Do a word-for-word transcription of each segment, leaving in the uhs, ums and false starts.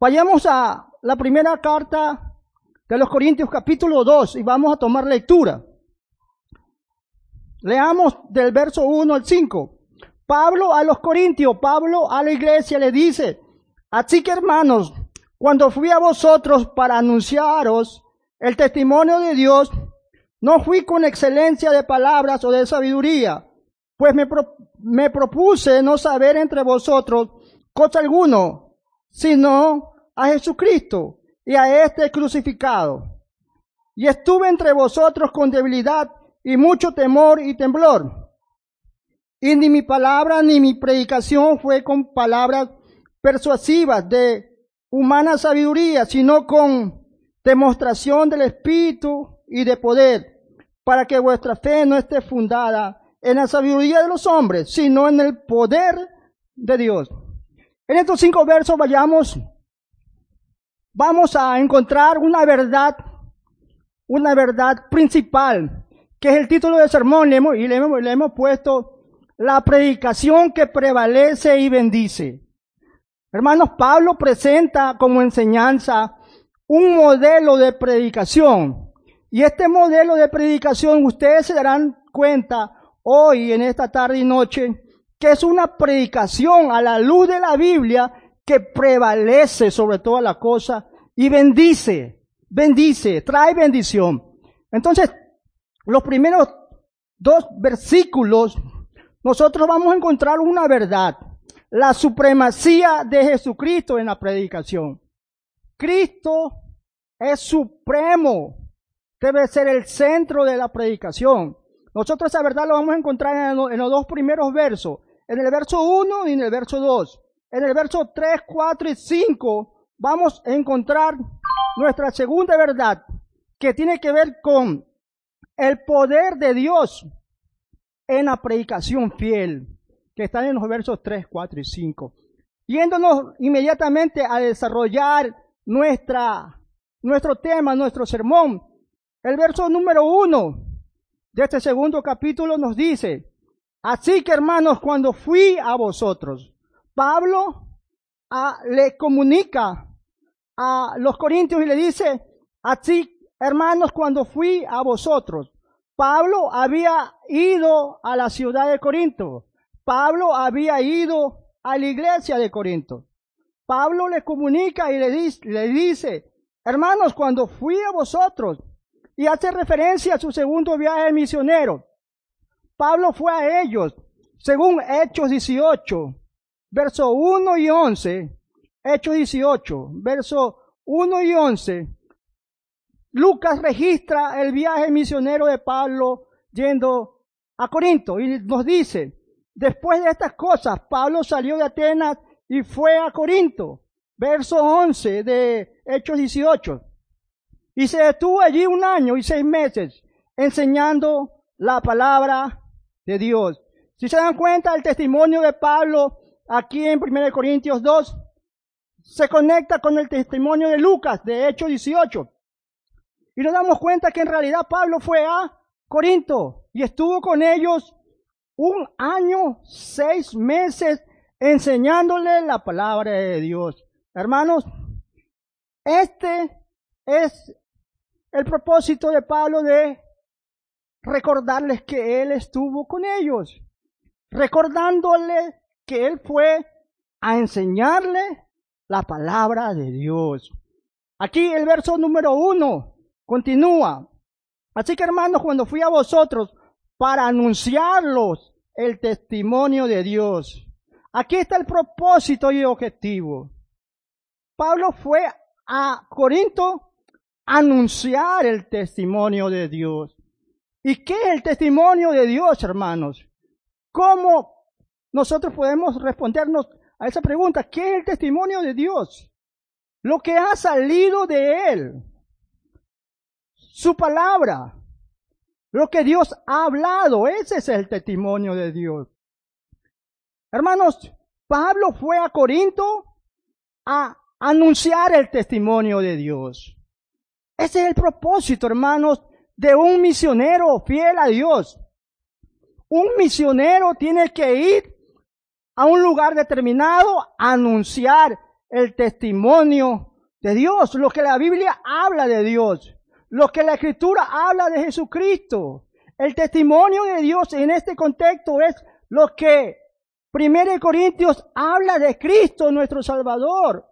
Vayamos a la primera carta de los Corintios capítulo dos y vamos a tomar lectura. Leamos del verso uno al cinco. Pablo a los Corintios, Pablo a la iglesia le dice: así que hermanos, cuando fui a vosotros para anunciaros el testimonio de Dios, no fui con excelencia de palabras o de sabiduría, pues me, pro, me propuse no saber entre vosotros cosa alguno, sino a Jesucristo y a este crucificado. Y estuve entre vosotros con debilidad y mucho temor y temblor. Y ni mi palabra ni mi predicación fue con palabras persuasivas de humana sabiduría, sino con demostración del Espíritu y de poder, para que vuestra fe no esté fundada en la sabiduría de los hombres, sino en el poder de Dios. En estos cinco versos vayamos, vamos a encontrar una verdad, una verdad principal, que es el título del sermón, le hemos, y le hemos, le hemos puesto la predicación que prevalece y bendice. Hermanos, Pablo presenta como enseñanza un modelo de predicación. Y este modelo de predicación, ustedes se darán cuenta hoy, en esta tarde y noche, que es una predicación a la luz de la Biblia que prevalece sobre toda la cosa y bendice, bendice, trae bendición. Entonces, los primeros dos versículos, nosotros vamos a encontrar una verdad: la supremacía de Jesucristo en la predicación. Cristo es supremo, debe ser el centro de la predicación. Nosotros esa verdad lo vamos a encontrar en los dos primeros versos, en el verso uno y en el verso dos. En el verso tres, cuatro y cinco vamos a encontrar nuestra segunda verdad, que tiene que ver con el poder de Dios en la predicación fiel, que están en los versos tres, cuatro y cinco. Yéndonos inmediatamente a desarrollar nuestra, nuestro tema, nuestro sermón, el verso número uno de este segundo capítulo nos dice: así que hermanos, cuando fui a vosotros, Pablo a, le comunica a los corintios y le dice: así hermanos, cuando fui a vosotros. Pablo había ido a la ciudad de Corinto. Pablo había ido a la iglesia de Corinto. Pablo le comunica y le dice, le dice, hermanos, cuando fui a vosotros, y hace referencia a su segundo viaje misionero. Pablo fue a ellos, según Hechos dieciocho, verso uno y once, Hechos dieciocho, verso uno y once, Lucas registra el viaje misionero de Pablo yendo a Corinto y nos dice: después de estas cosas, Pablo salió de Atenas y fue a Corinto. Verso once de Hechos dieciocho. Y se detuvo allí un año y seis meses enseñando la palabra de Dios. Si se dan cuenta, el testimonio de Pablo aquí en primera de Corintios dos se conecta con el testimonio de Lucas de Hechos dieciocho. Y nos damos cuenta que en realidad Pablo fue a Corinto y estuvo con ellos un año, seis meses, enseñándole la palabra de Dios. Hermanos, este es el propósito de Pablo, de recordarles que él estuvo con ellos, recordándoles que él fue a enseñarle la palabra de Dios. Aquí el verso número uno continúa: así que hermanos, cuando fui a vosotros para anunciarlos el testimonio de Dios. Aquí está el propósito y objetivo. Pablo fue a Corinto a anunciar el testimonio de Dios. ¿Y qué es el testimonio de Dios, hermanos? ¿Cómo nosotros podemos respondernos a esa pregunta? ¿Qué es el testimonio de Dios? Lo que ha salido de Él. Su palabra. Lo que Dios ha hablado, ese es el testimonio de Dios. Hermanos, Pablo fue a Corinto a anunciar el testimonio de Dios. Ese es el propósito, hermanos, de un misionero fiel a Dios. Un misionero tiene que ir a un lugar determinado a anunciar el testimonio de Dios, lo que la Biblia habla de Dios, lo que la Escritura habla de Jesucristo. El testimonio de Dios en este contexto es lo que Primera de Corintios habla de Cristo, nuestro Salvador.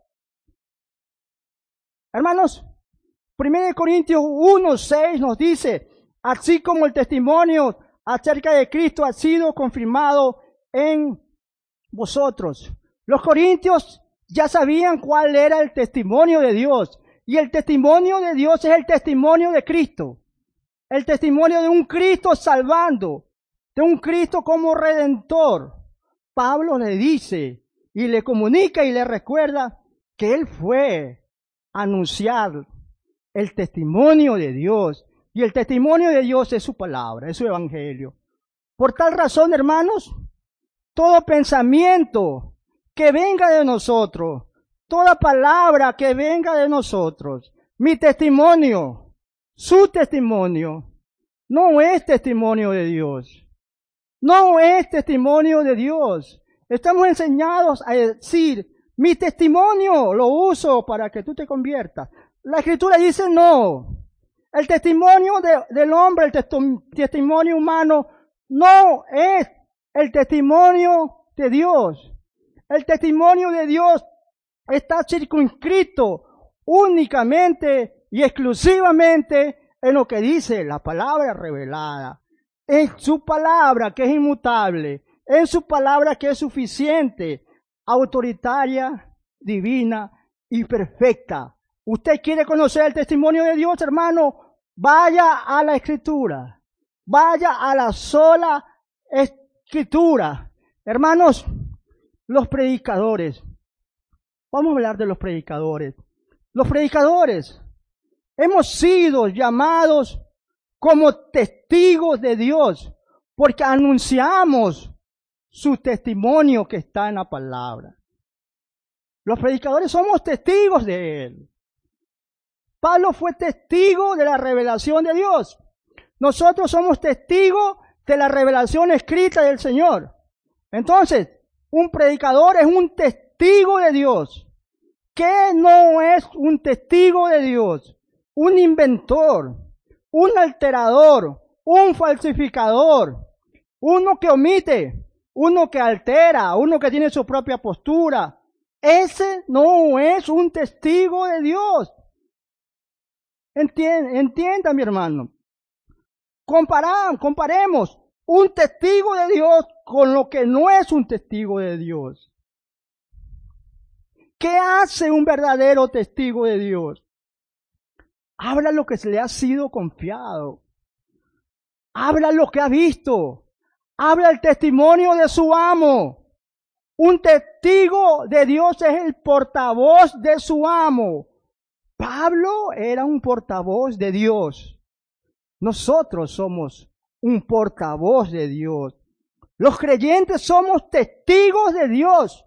Hermanos, Primera de Corintios uno, seis nos dice, así como el testimonio acerca de Cristo ha sido confirmado en vosotros. Los corintios ya sabían cuál era el testimonio de Dios. Y el testimonio de Dios es el testimonio de Cristo. El testimonio de un Cristo salvando, de un Cristo como redentor. Pablo le dice y le comunica y le recuerda que él fue a anunciar el testimonio de Dios. Y el testimonio de Dios es su palabra, es su evangelio. Por tal razón, hermanos, todo pensamiento que venga de nosotros, toda palabra que venga de nosotros, mi testimonio, su testimonio, no es testimonio de Dios. No es testimonio de Dios. Estamos enseñados a decir, mi testimonio lo uso para que tú te conviertas. La Escritura dice no. El testimonio de, del hombre, el testo, testimonio humano, no es el testimonio de Dios. El testimonio de Dios está circunscrito únicamente y exclusivamente en lo que dice la palabra revelada. En su palabra que es inmutable, en su palabra que es suficiente, autoritaria, divina y perfecta. ¿Usted quiere conocer el testimonio de Dios, hermano? Vaya a la Escritura. Vaya a la sola Escritura. Hermanos, los predicadores. Vamos a hablar de los predicadores. Los predicadores hemos sido llamados como testigos de Dios porque anunciamos su testimonio que está en la palabra. Los predicadores somos testigos de Él. Pablo fue testigo de la revelación de Dios. Nosotros somos testigos de la revelación escrita del Señor. Entonces, un predicador es un testigo de Dios. ¿Qué no es un testigo de Dios? Un inventor, un alterador, un falsificador, uno que omite, uno que altera, uno que tiene su propia postura. Ese no es un testigo de Dios. Entienda, entienda mi hermano. Comparam, comparemos un testigo de Dios con lo que no es un testigo de Dios. ¿Qué hace un verdadero testigo de Dios? Habla lo que se le ha sido confiado. Habla lo que ha visto. Habla el testimonio de su amo. Un testigo de Dios es el portavoz de su amo. Pablo era un portavoz de Dios. Nosotros somos un portavoz de Dios. Los creyentes somos testigos de Dios.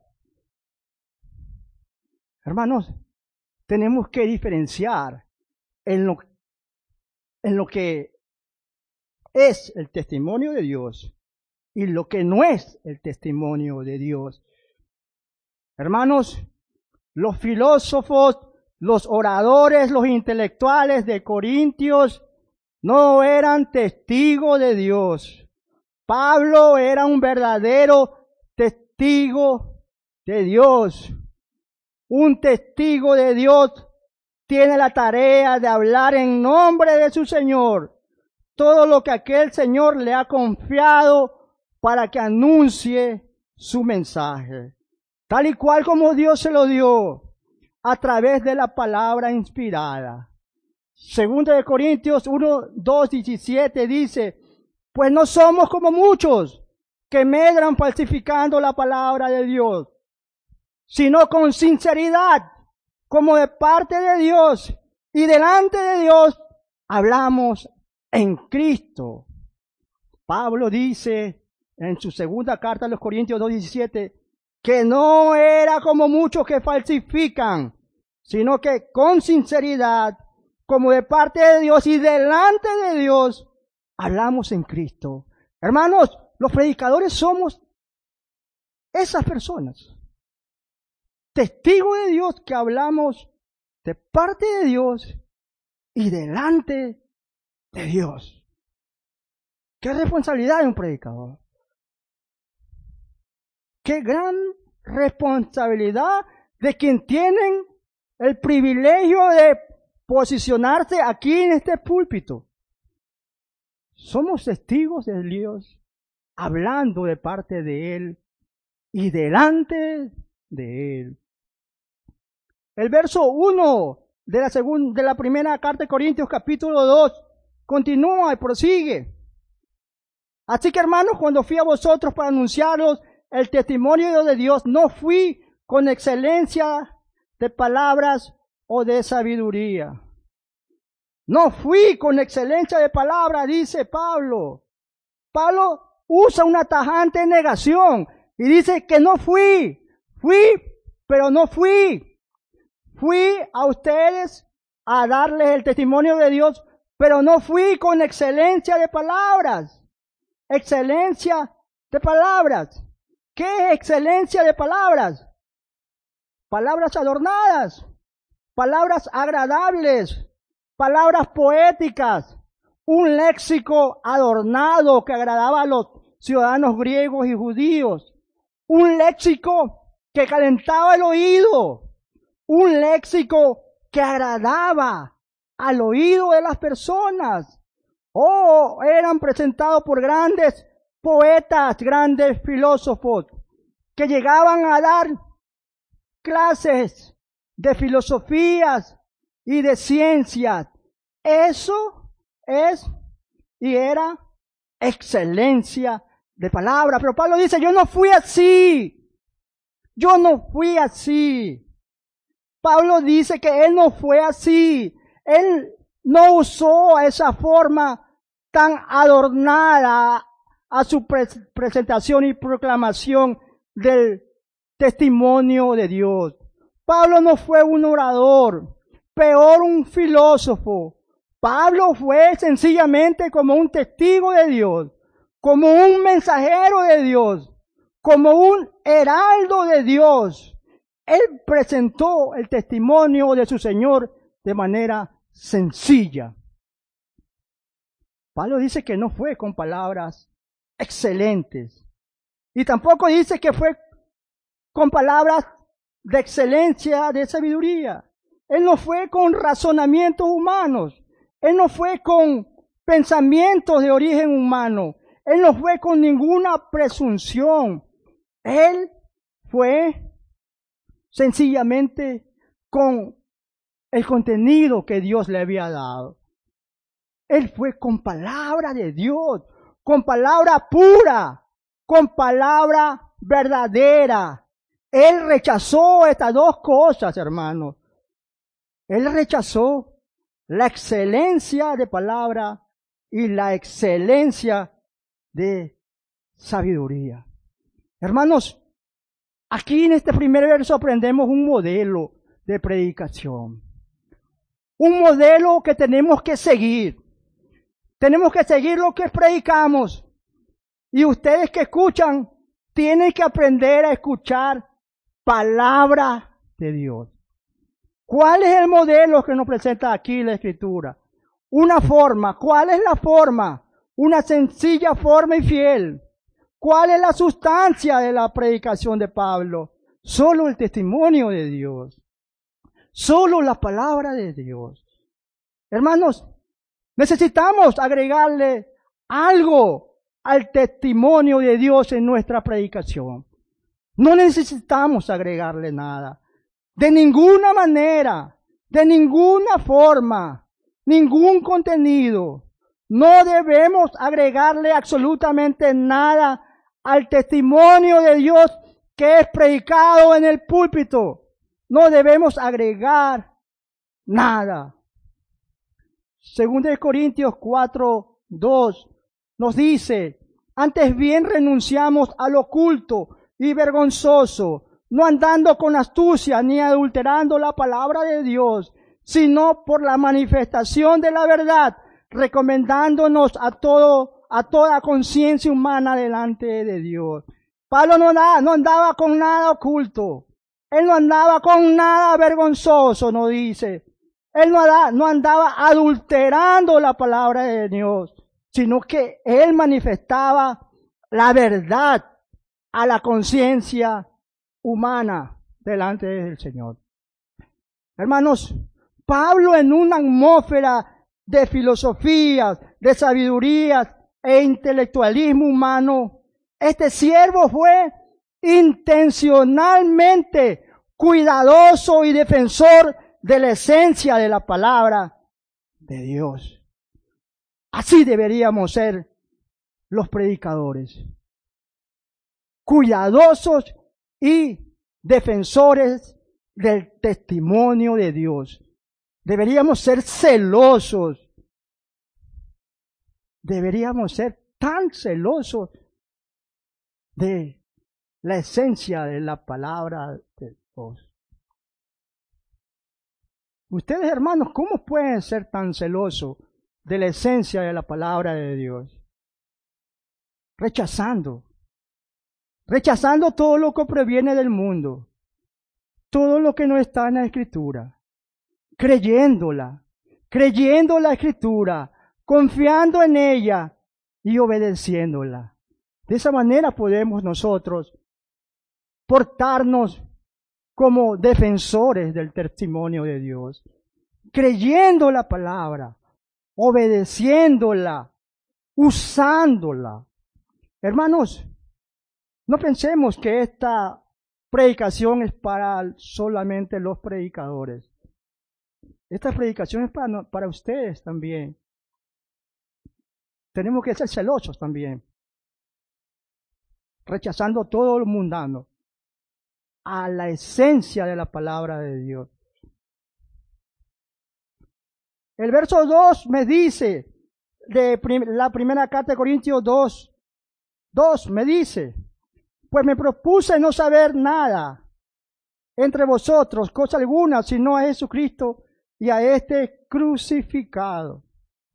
Hermanos, tenemos que diferenciar en lo, en lo que es el testimonio de Dios y lo que no es el testimonio de Dios. Hermanos, los filósofos, los oradores, los intelectuales de Corintios no eran testigos de Dios. Pablo era un verdadero testigo de Dios. Un testigo de Dios tiene la tarea de hablar en nombre de su Señor todo lo que aquel Señor le ha confiado para que anuncie su mensaje, tal y cual como Dios se lo dio a través de la palabra inspirada. Segunda de Corintios uno, dos, diecisiete dice, pues no somos como muchos que medran falsificando la palabra de Dios, sino con sinceridad, como de parte de Dios y delante de Dios, hablamos en Cristo. Pablo dice en su segunda carta a los Corintios dos diecisiete que no era como muchos que falsifican, sino que con sinceridad, como de parte de Dios y delante de Dios, hablamos en Cristo. Hermanos, los predicadores somos esas personas. testigos de Dios que hablamos de parte de Dios y delante de Dios. ¡Qué responsabilidad de un predicador! ¡Qué gran responsabilidad de quien tienen el privilegio de posicionarse aquí en este púlpito! Somos testigos de Dios, hablando de parte de Él y delante de Él. El verso uno de la, segunda, de la primera carta de Corintios, capítulo dos, continúa y prosigue. Así que, hermanos, cuando fui a vosotros para anunciaros el testimonio de Dios, no fui con excelencia de palabras o de sabiduría. No fui con excelencia de palabras, dice Pablo. Pablo usa una tajante negación y dice que no fui. Fui, pero no fui. Fui a ustedes a darles el testimonio de Dios, pero no fui con excelencia de palabras. Excelencia de palabras. ¿Qué es excelencia de palabras? Palabras adornadas, palabras agradables, palabras poéticas, un léxico adornado que agradaba a los ciudadanos griegos y judíos, un léxico que calentaba el oído, un léxico que agradaba al oído de las personas. O oh, eran presentados por grandes poetas, grandes filósofos, que llegaban a dar clases de filosofías y de ciencias. Eso es y era excelencia de palabra. Pero Pablo dice, yo no fui así. Yo no fui así. Pablo dice que él no fue así. Él no usó esa forma tan adornada a su pre- presentación y proclamación del testimonio de Dios. Pablo no fue un orador, peor un filósofo. Pablo fue sencillamente como un testigo de Dios, como un mensajero de Dios, como un heraldo de Dios. Él presentó el testimonio de su Señor de manera sencilla. Pablo dice que no fue con palabras excelentes. Y tampoco dice que fue con palabras de excelencia, de sabiduría. Él no fue con razonamientos humanos. Él no fue con pensamientos de origen humano. Él no fue con ninguna presunción. Él fue sencillamente con el contenido que Dios le había dado. Él fue con palabra de Dios, con palabra pura, con palabra verdadera. Él rechazó estas dos cosas, hermanos. Él rechazó la excelencia de palabra y la excelencia de sabiduría. Hermanos, aquí en este primer verso aprendemos un modelo de predicación. Un modelo que tenemos que seguir. Tenemos que seguir lo que predicamos. Y ustedes que escuchan, tienen que aprender a escuchar palabra de Dios. ¿Cuál es el modelo que nos presenta aquí la Escritura? Una forma. ¿Cuál es la forma? Una sencilla forma y fiel. ¿Cuál es la sustancia de la predicación de Pablo? Solo el testimonio de Dios. Solo la palabra de Dios. Hermanos, necesitamos agregarle algo al testimonio de Dios en nuestra predicación. No necesitamos agregarle nada. De ninguna manera, de ninguna forma, ningún contenido. No debemos agregarle absolutamente nada al testimonio de Dios que es predicado en el púlpito. No debemos agregar nada. Según de Corintios cuatro, dos nos dice, antes bien renunciamos al oculto y vergonzoso, no andando con astucia ni adulterando la palabra de Dios, sino por la manifestación de la verdad, recomendándonos a todo, a toda conciencia humana delante de Dios. Pablo no andaba, no andaba con nada oculto. Él no andaba con nada vergonzoso, no dice. Él no andaba, no andaba adulterando la palabra de Dios, sino que él manifestaba la verdad a la conciencia humana delante del Señor. Hermanos, Pablo, en una atmósfera de filosofías, de sabidurías e intelectualismo humano, este siervo fue intencionalmente cuidadoso y defensor de la esencia de la palabra de Dios. Así deberíamos ser los predicadores, cuidadosos y defensores del testimonio de Dios. Deberíamos ser celosos, deberíamos ser tan celosos de la esencia de la palabra de Dios. Ustedes, hermanos, ¿cómo pueden ser tan celosos de la esencia de la palabra de Dios? Rechazando, rechazando todo lo que proviene del mundo, todo lo que no está en la Escritura, creyéndola, creyendo la Escritura, confiando en ella y obedeciéndola. De esa manera podemos nosotros portarnos como defensores del testimonio de Dios, creyendo la palabra, obedeciéndola, usándola. Hermanos, no pensemos que esta predicación es para solamente los predicadores. Esta predicación es para, para ustedes también. Tenemos que ser celosos también, rechazando todo lo mundano a la esencia de la palabra de Dios. El verso dos me dice, de prim la primera carta de Corintios dos, dos me dice, pues me propuse no saber nada entre vosotros, cosa alguna, sino a Jesucristo y a este crucificado.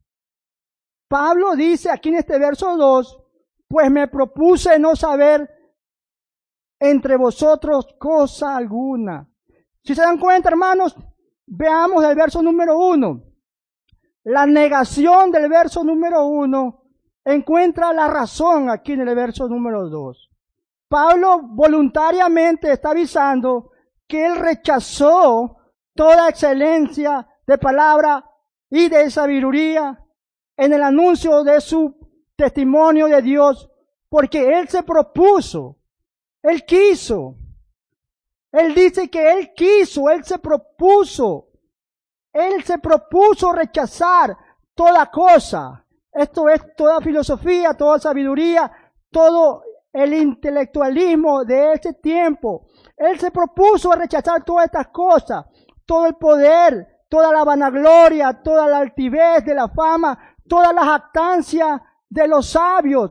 Pablo dice aquí en este verso dos, pues me propuse no saber entre vosotros cosa alguna. Si se dan cuenta, hermanos, veamos el verso número uno. La negación del verso número uno encuentra la razón aquí en el verso número dos. Pablo voluntariamente está avisando que él rechazó toda excelencia de palabra y de sabiduría en el anuncio de su testimonio de Dios, porque él se propuso, él quiso, él dice que él quiso, él se propuso, él se propuso rechazar toda cosa. Esto es toda filosofía, toda sabiduría, todo el intelectualismo de ese tiempo. Él se propuso rechazar todas estas cosas, todo el poder, toda la vanagloria, toda la altivez de la fama, toda la jactancia de los sabios.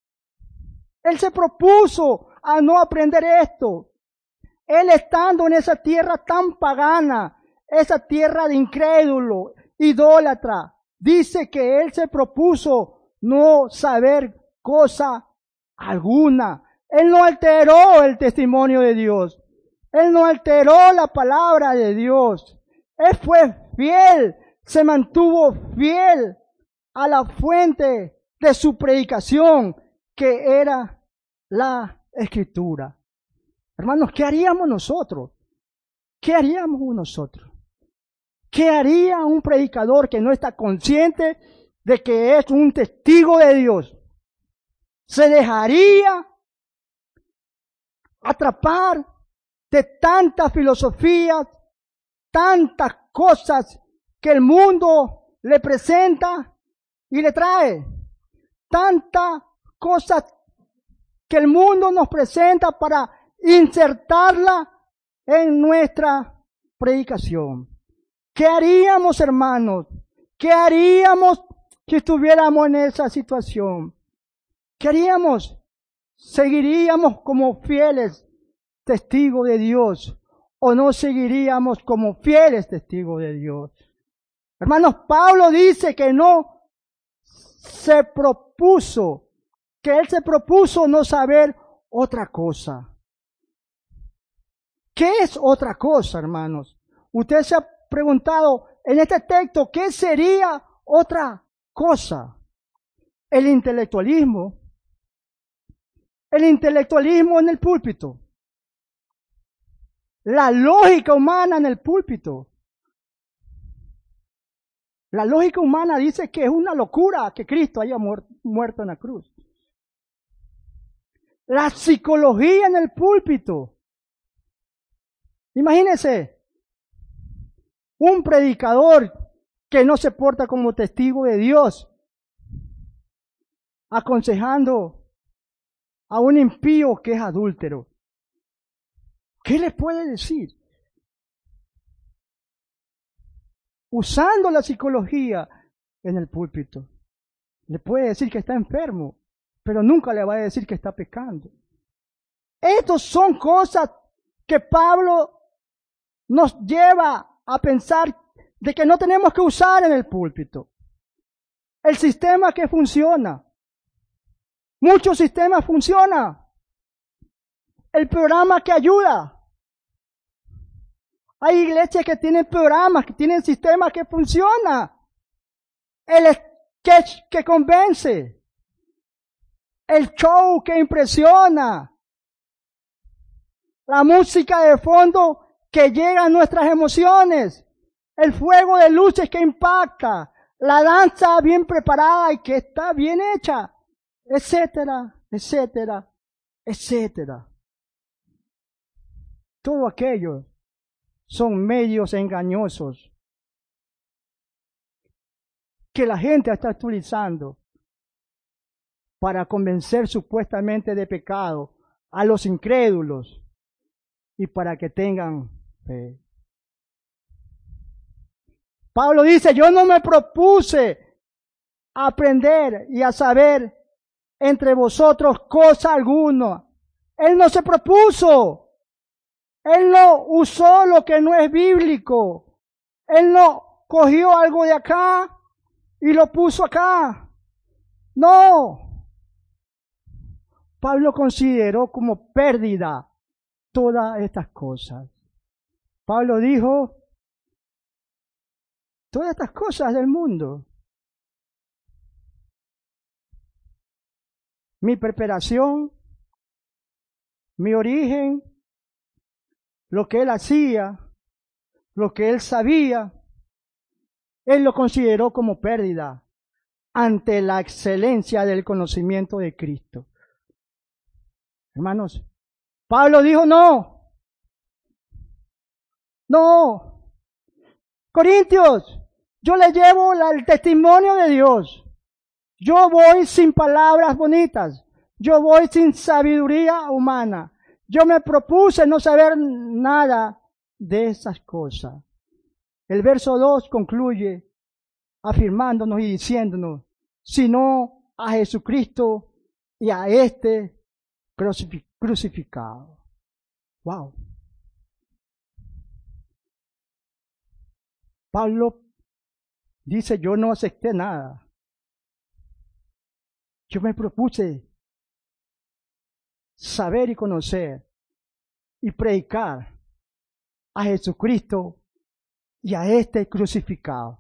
Él se propuso a no aprender esto. Él estando en esa tierra tan pagana, esa tierra de incrédulo, idólatra, dice que él se propuso no saber cosa alguna. Él no alteró el testimonio de Dios. Él no alteró la palabra de Dios. Él fue fiel, se mantuvo fiel a la fuente de su predicación, que era la Escritura. Hermanos, ¿qué haríamos nosotros? ¿Qué haríamos nosotros? ¿Qué haría un predicador que no está consciente de que es un testigo de Dios? ¿Se dejaría atrapar de tantas filosofías, tantas cosas que el mundo le presenta y le trae? Tantas cosas que el mundo nos presenta para insertarla en nuestra predicación. ¿Qué haríamos, hermanos? ¿Qué haríamos si estuviéramos en esa situación? ¿Qué haríamos? ¿Seguiríamos como fieles testigos de Dios o no seguiríamos como fieles testigos de Dios? Hermanos, Pablo dice que no se propuso, que él se propuso no saber otra cosa. ¿Qué es otra cosa, hermanos? Usted se ha preguntado en este texto, ¿qué sería otra cosa? El intelectualismo. El intelectualismo en el púlpito. La lógica humana en el púlpito. La lógica humana dice que es una locura que Cristo haya muerto en la cruz. La psicología en el púlpito. Imagínense, un predicador que no se porta como testigo de Dios, aconsejando a un impío que es adúltero. ¿Qué le puede decir? Usando la psicología en el púlpito. Le puede decir que está enfermo, pero nunca le va a decir que está pecando. Estas son cosas que Pablo nos lleva a pensar de que no tenemos que usar en el púlpito. El sistema que funciona. Muchos sistemas funcionan. El programa que ayuda. Hay iglesias que tienen programas, que tienen sistemas que funcionan. El sketch que convence. El show que impresiona. La música de fondo que llega a nuestras emociones. El fuego de luces que impacta. La danza bien preparada y que está bien hecha. Etcétera, etcétera, etcétera. Todo aquello son medios engañosos que la gente está utilizando para convencer supuestamente de pecado a los incrédulos y para que tengan fe. Pablo dice, yo no me propuse aprender y a saber entre vosotros cosa alguna. Él no se propuso. Él no usó lo que no es bíblico. Él no cogió algo de acá y lo puso acá. No. Pablo consideró como pérdida todas estas cosas. Pablo dijo, todas estas cosas del mundo, mi preparación, mi origen, lo que él hacía, lo que él sabía, él lo consideró como pérdida ante la excelencia del conocimiento de Cristo. Hermanos, Pablo dijo no, no, Corintios, yo le llevo la, el testimonio de Dios. Yo voy sin palabras bonitas, yo voy sin sabiduría humana. Yo me propuse no saber nada de esas cosas. El verso dos concluye afirmándonos y diciéndonos, sino a Jesucristo y a este crucificado. Wow. Pablo dice, yo no acepté nada. Yo me propuse saber y conocer y predicar a Jesucristo y a este crucificado.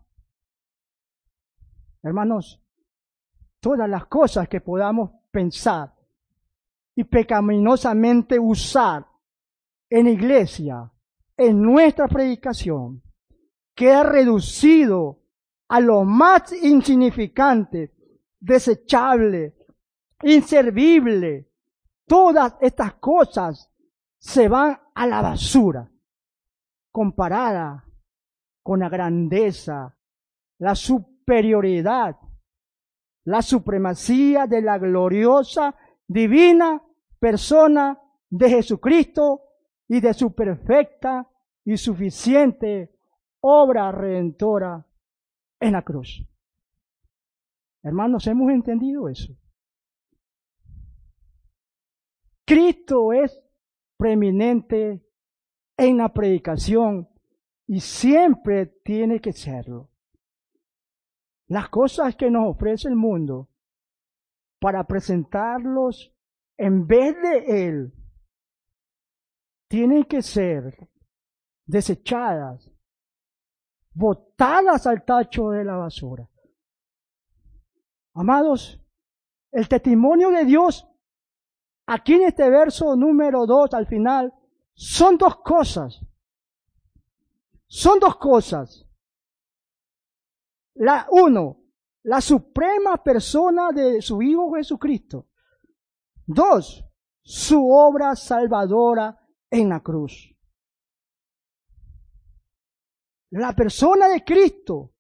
Hermanos, todas las cosas que podamos pensar y pecaminosamente usar en iglesia, en nuestra predicación, queda reducido a lo más insignificante, desechable, inservible. Todas estas cosas se van a la basura, comparada con la grandeza, la superioridad, la supremacía de la gloriosa, divina persona de Jesucristo y de su perfecta y suficiente obra redentora en la cruz. Hermanos, ¿hemos entendido eso? Cristo es preeminente en la predicación y siempre tiene que serlo. Las cosas que nos ofrece el mundo para presentarlos en vez de Él tienen que ser desechadas, botadas al tacho de la basura. Amados, el testimonio de Dios, aquí en este verso número dos, al final, son dos cosas. Son dos cosas. La uno, la suprema persona de su Hijo Jesucristo. Dos, su obra salvadora en la cruz. La persona de Cristo,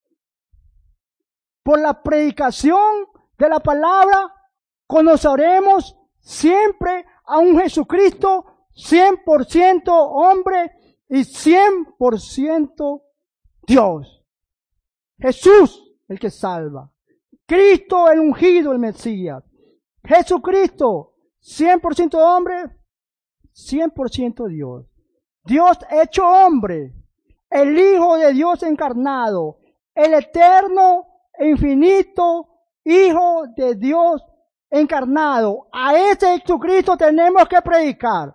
por la predicación de la palabra, conoceremos siempre a un Jesucristo cien por ciento hombre y cien por ciento Dios. Jesús, el que salva. Cristo, el ungido, el Mesías. Jesucristo, cien por ciento hombre, cien por ciento Dios. Dios hecho hombre, el Hijo de Dios encarnado, el eterno e infinito Hijo de Dios encarnado. A ese Jesucristo tenemos que predicar.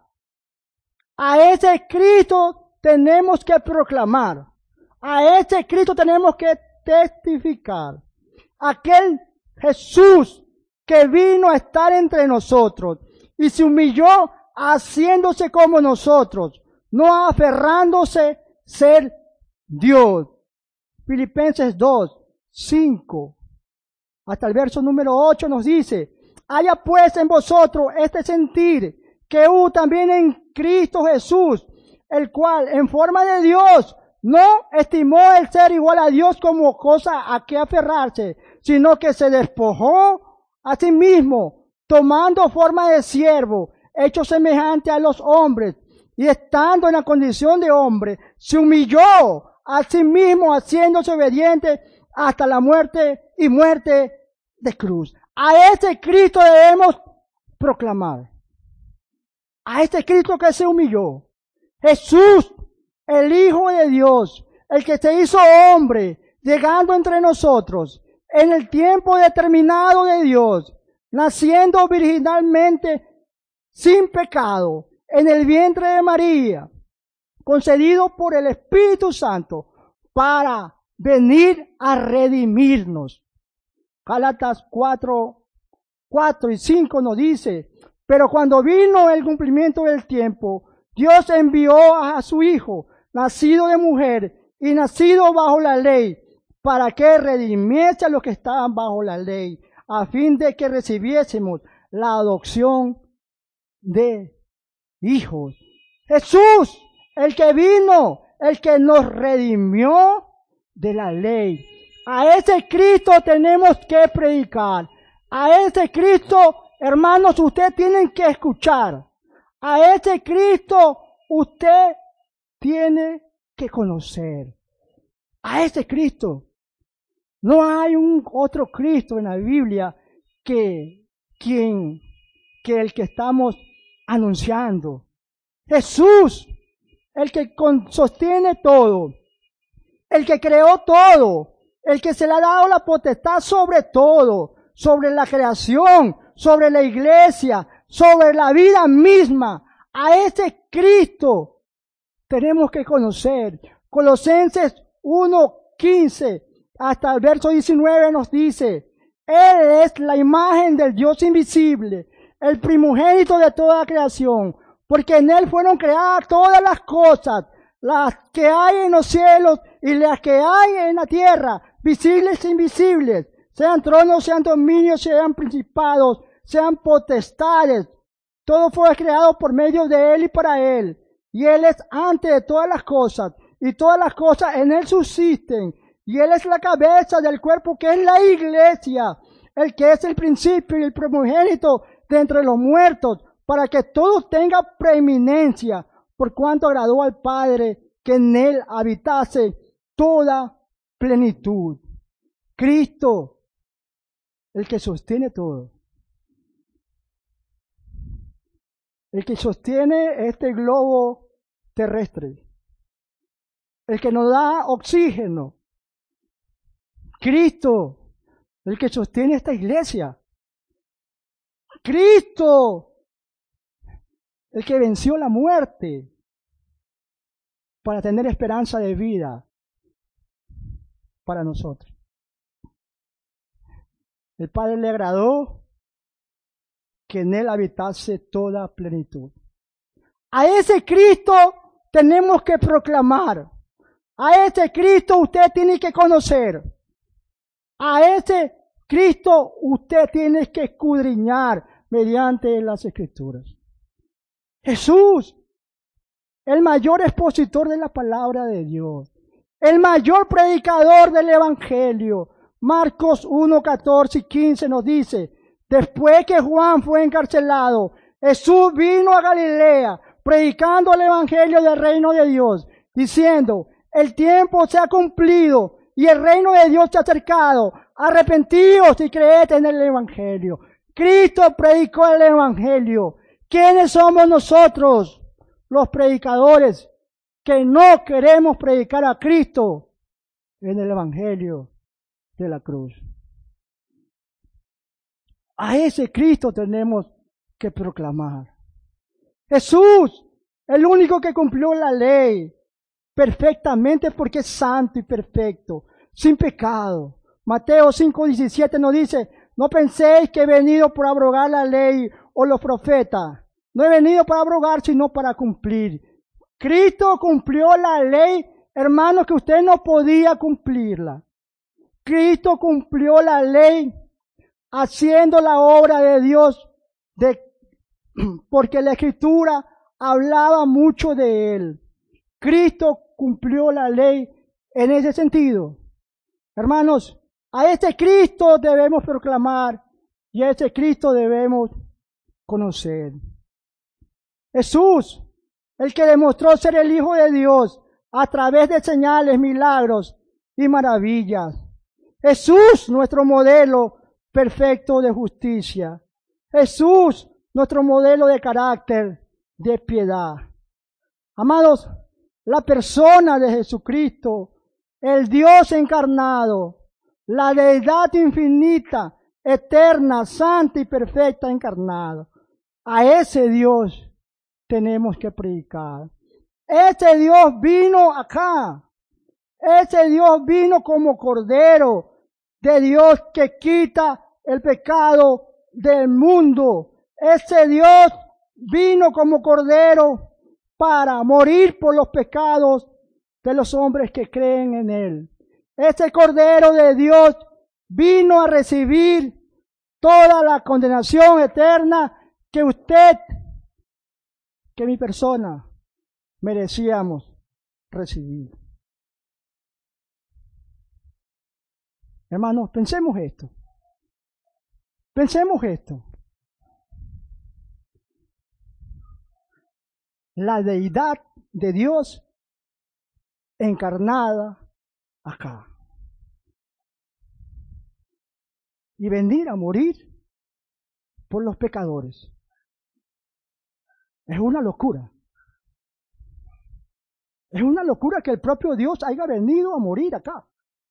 A ese Cristo tenemos que proclamar. A ese Cristo tenemos que testificar. Aquel Jesús que vino a estar entre nosotros y se humilló haciéndose como nosotros, no aferrándose ser Dios. Filipenses dos, cinco, hasta el verso número ocho nos dice: haya pues en vosotros este sentir que hubo también en Cristo Jesús, el cual en forma de Dios no estimó el ser igual a Dios como cosa a que aferrarse, sino que se despojó a sí mismo, tomando forma de siervo, hecho semejante a los hombres, y estando en la condición de hombre, se humilló a sí mismo, haciéndose obediente hasta la muerte y muerte de cruz. A ese Cristo debemos proclamar. A este Cristo que se humilló. Jesús, el Hijo de Dios, el que se hizo hombre, llegando entre nosotros, en el tiempo determinado de Dios, naciendo virginalmente sin pecado, en el vientre de María, concedido por el Espíritu Santo, para venir a redimirnos. Gálatas cuatro, cuatro y cinco nos dice: pero cuando vino el cumplimiento del tiempo, Dios envió a su Hijo, nacido de mujer y nacido bajo la ley, para que redimiese a los que estaban bajo la ley, a fin de que recibiésemos la adopción de hijos. Jesús, el que vino, el que nos redimió de la ley. A ese Cristo tenemos que predicar. A ese Cristo, hermanos, ustedes tienen que escuchar. A ese Cristo usted tiene que conocer. A ese Cristo. No hay un otro Cristo en la Biblia que quien que el que estamos anunciando. Jesús, el que con, sostiene todo, el que creó todo, el que se le ha dado la potestad sobre todo, sobre la creación, sobre la iglesia, sobre la vida misma. A ese Cristo tenemos que conocer. Colosenses uno, quince hasta el verso diecinueve nos dice: Él es la imagen del Dios invisible, el primogénito de toda la creación, porque en Él fueron creadas todas las cosas, las que hay en los cielos y las que hay en la tierra, visibles e invisibles, sean tronos, sean dominios, sean principados, sean potestades. Todo fue creado por medio de Él y para Él. Y Él es antes de todas las cosas, y todas las cosas en Él subsisten. Y Él es la cabeza del cuerpo, que es la iglesia, el que es el principio y el primogénito de entre los muertos, para que todo tenga preeminencia, por cuanto agradó al Padre que en Él habitase toda plenitud. Cristo, el que sostiene todo. El que sostiene este globo terrestre. El que nos da oxígeno. Cristo, el que sostiene esta iglesia. Cristo, el que venció la muerte para tener esperanza de vida para nosotros. El Padre le agradó que en Él habitase toda plenitud. A ese Cristo tenemos que proclamar. A ese Cristo usted tiene que conocer. A ese Cristo usted tiene que escudriñar mediante las Escrituras. Jesús, el mayor expositor de la palabra de Dios, el mayor predicador del Evangelio. Marcos uno, catorce y quince nos dice, después que Juan fue encarcelado, Jesús vino a Galilea predicando el Evangelio del reino de Dios, diciendo, el tiempo se ha cumplido y el reino de Dios se ha acercado. Arrepentíos y creed en el Evangelio. Cristo predicó el Evangelio. ¿Quiénes somos nosotros, los predicadores, que no queremos predicar a Cristo en el Evangelio de la cruz? A ese Cristo tenemos que proclamar. Jesús, el único que cumplió la ley perfectamente porque es santo y perfecto, sin pecado. Mateo cinco diecisiete nos dice, no penséis que he venido por abrogar la ley o los profetas. No he venido para abrogar, sino para cumplir. Cristo cumplió la ley, hermanos, que usted no podía cumplirla. Cristo cumplió la ley haciendo la obra de Dios, de, porque la Escritura hablaba mucho de Él. Cristo cumplió la ley en ese sentido. Hermanos, a este Cristo debemos proclamar y a este Cristo debemos conocer. Jesús, el que demostró ser el Hijo de Dios a través de señales, milagros y maravillas. Jesús, nuestro modelo perfecto de justicia. Jesús, nuestro modelo de carácter, de piedad. Amados, la persona de Jesucristo, el Dios encarnado, la deidad infinita, eterna, santa y perfecta encarnada. A ese Dios tenemos que predicar. Ese Dios vino acá. Ese Dios vino como Cordero de Dios que quita el pecado del mundo. Ese Dios vino como Cordero para morir por los pecados de los hombres que creen en Él. Ese Cordero de Dios vino a recibir toda la condenación eterna que usted, que mi persona, merecíamos recibir. Hermanos, pensemos esto. Pensemos esto. La deidad de Dios encarnada acá. Y venir a morir por los pecadores. Es una locura. Es una locura que el propio Dios haya venido a morir acá.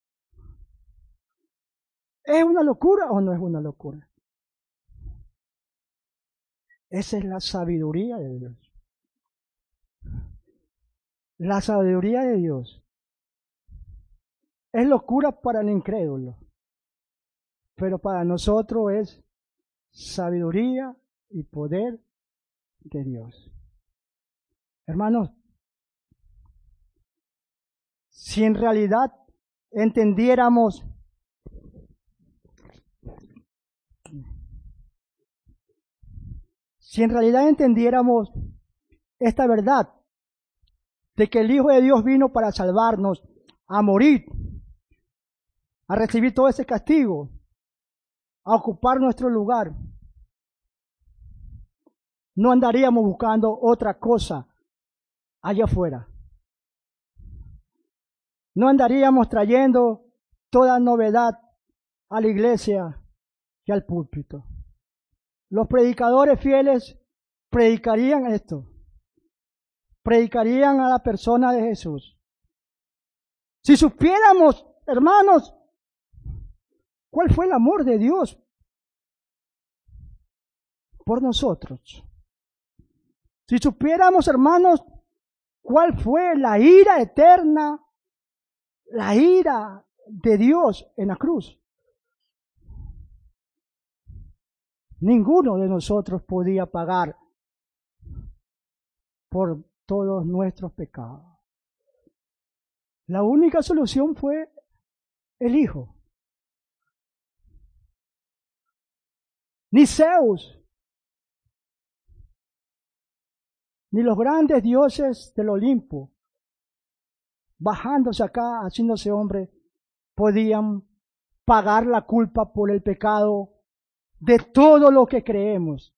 ¿Es una locura o no es una locura? Esa es la sabiduría de Dios. La sabiduría de Dios es locura para el incrédulo, pero para nosotros es sabiduría y poder de Dios. Hermanos, si en realidad entendiéramos si en realidad entendiéramos esta verdad de que el Hijo de Dios vino para salvarnos, a morir, a recibir todo ese castigo, a ocupar nuestro lugar, no andaríamos buscando otra cosa allá afuera. No andaríamos trayendo toda novedad a la iglesia y al púlpito. Los predicadores fieles predicarían esto. Predicarían a la persona de Jesús. Si supiéramos, hermanos, cuál fue el amor de Dios por nosotros. Si supiéramos, hermanos, cuál fue la ira eterna, la ira de Dios en la cruz. Ninguno de nosotros podía pagar por todos nuestros pecados. La única solución fue el Hijo. Ni Zeus, ni los grandes dioses del Olimpo, bajándose acá, haciéndose hombre, podían pagar la culpa por el pecado de todo lo que creemos.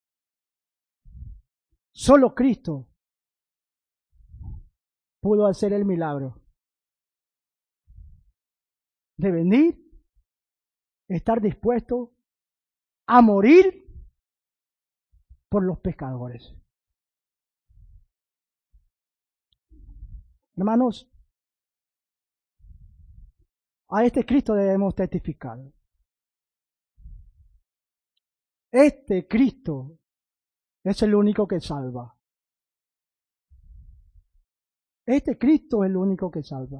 Solo Cristo pudo hacer el milagro de venir, estar dispuesto a morir por los pecadores. Hermanos, a este Cristo debemos testificar. Este Cristo es el único que salva. Este Cristo es el único que salva.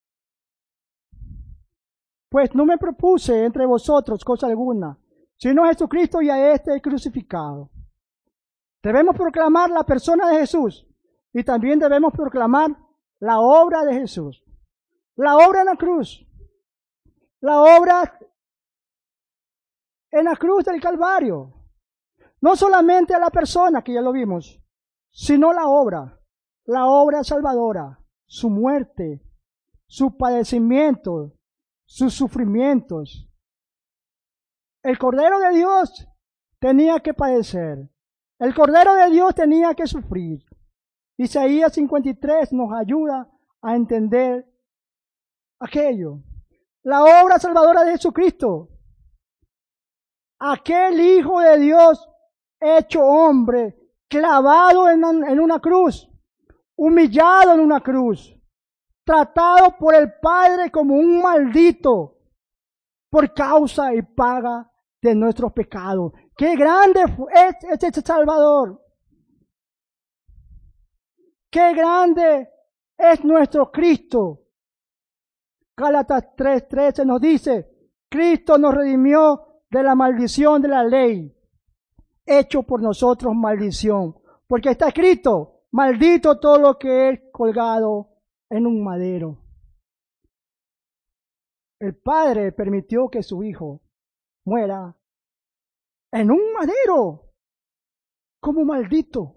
Pues no me propuse entre vosotros cosa alguna, sino a Jesucristo y a este crucificado. Debemos proclamar la persona de Jesús y también debemos proclamar la obra de Jesús. La obra en la cruz. La obra en la cruz del Calvario. No solamente a la persona, que ya lo vimos, sino la obra. La obra salvadora. Su muerte, su padecimiento, sus sufrimientos. El Cordero de Dios tenía que padecer. El Cordero de Dios tenía que sufrir. Isaías cincuenta y tres nos ayuda a entender aquello. La obra salvadora de Jesucristo. Aquel Hijo de Dios hecho hombre, clavado en una, en una cruz, humillado en una cruz, tratado por el Padre como un maldito por causa y paga de nuestros pecados. ¡Qué grande es este Salvador! ¡Qué grande es nuestro Cristo! Gálatas tres trece nos dice, Cristo nos redimió de la maldición de la ley, hecho por nosotros maldición, porque está escrito, maldito todo lo que es colgado en un madero. El Padre permitió que su Hijo muera en un madero, como maldito.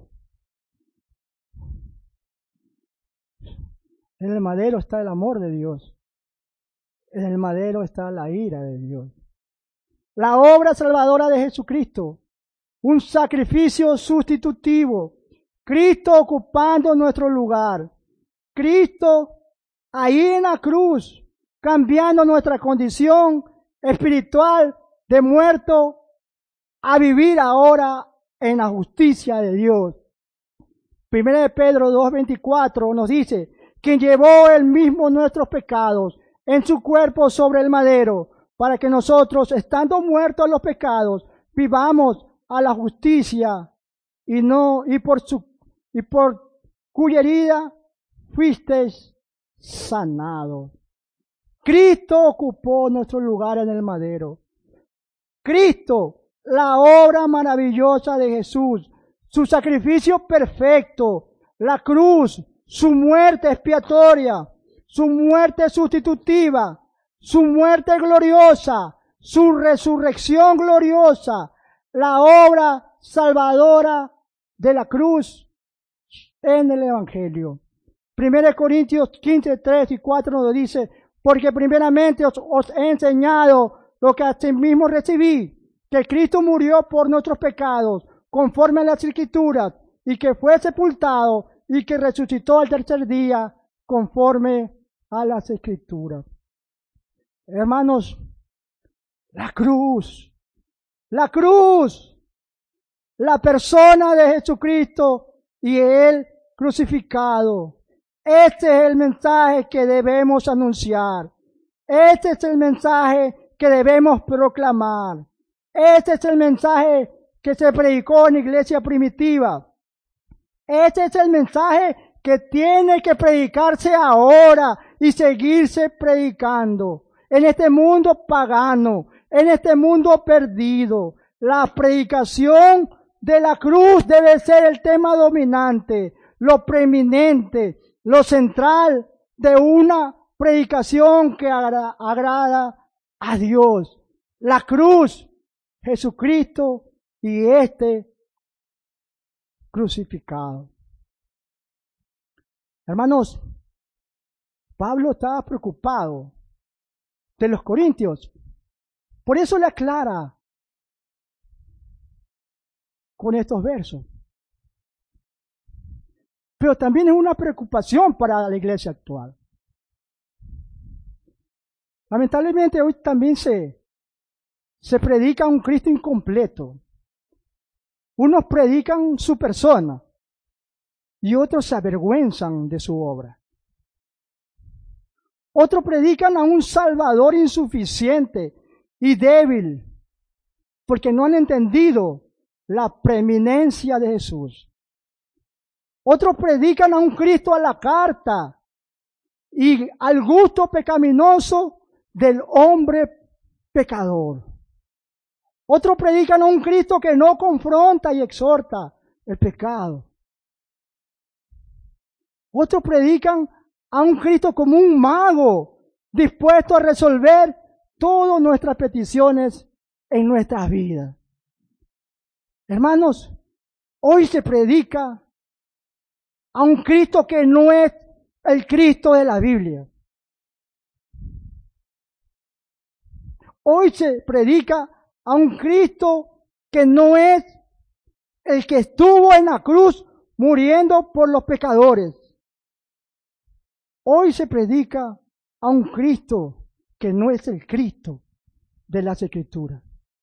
En el madero está el amor de Dios. En el madero está la ira de Dios. La obra salvadora de Jesucristo, un sacrificio sustitutivo. Cristo ocupando nuestro lugar. Cristo ahí en la cruz, cambiando nuestra condición espiritual de muerto a vivir ahora en la justicia de Dios. Primera de Pedro dos veinticuatro nos dice, quien llevó él mismo nuestros pecados en su cuerpo sobre el madero, para que nosotros, estando muertos a los pecados, vivamos a la justicia, y no, y por su, y por cuya herida fuisteis sanados. Cristo ocupó nuestro lugar en el madero. Cristo, la obra maravillosa de Jesús, su sacrificio perfecto, la cruz, su muerte expiatoria, su muerte sustitutiva, su muerte gloriosa, su resurrección gloriosa, la obra salvadora de la cruz en el Evangelio. Primera de Corintios quince, tres y cuatro nos dice, porque primeramente os, os he enseñado lo que asimismo recibí, que Cristo murió por nuestros pecados, conforme a las Escrituras, y que fue sepultado, y que resucitó al tercer día, conforme a las Escrituras. Hermanos, la cruz, la cruz, la persona de Jesucristo y Él crucificado. Este es el mensaje que debemos anunciar. Este es el mensaje que debemos proclamar. Este es el mensaje que se predicó en la iglesia primitiva. Este es el mensaje que tiene que predicarse ahora y seguirse predicando. En este mundo pagano, en este mundo perdido, la predicación de la cruz debe ser el tema dominante, lo preeminente, lo central de una predicación que agra- agrada a Dios. La cruz, Jesucristo y este crucificado. Hermanos, Pablo estaba preocupado de los corintios. Por eso le aclara con estos versos. Pero también es una preocupación para la iglesia actual. Lamentablemente hoy también se, se predica un Cristo incompleto. Unos predican su persona y otros se avergüenzan de su obra. Otros predican a un Salvador insuficiente y débil, porque no han entendido la preeminencia de Jesús. Otros predican a un Cristo a la carta y al gusto pecaminoso del hombre pecador. Otros predican a un Cristo que no confronta y exhorta el pecado. Otros predican a un Cristo como un mago, dispuesto a resolver todas nuestras peticiones en nuestras vidas. Hermanos, hoy se predica a un Cristo que no es el Cristo de la Biblia. Hoy se predica a un Cristo que no es el que estuvo en la cruz muriendo por los pecadores. Hoy se predica a un Cristo que no es el Cristo de las Escrituras.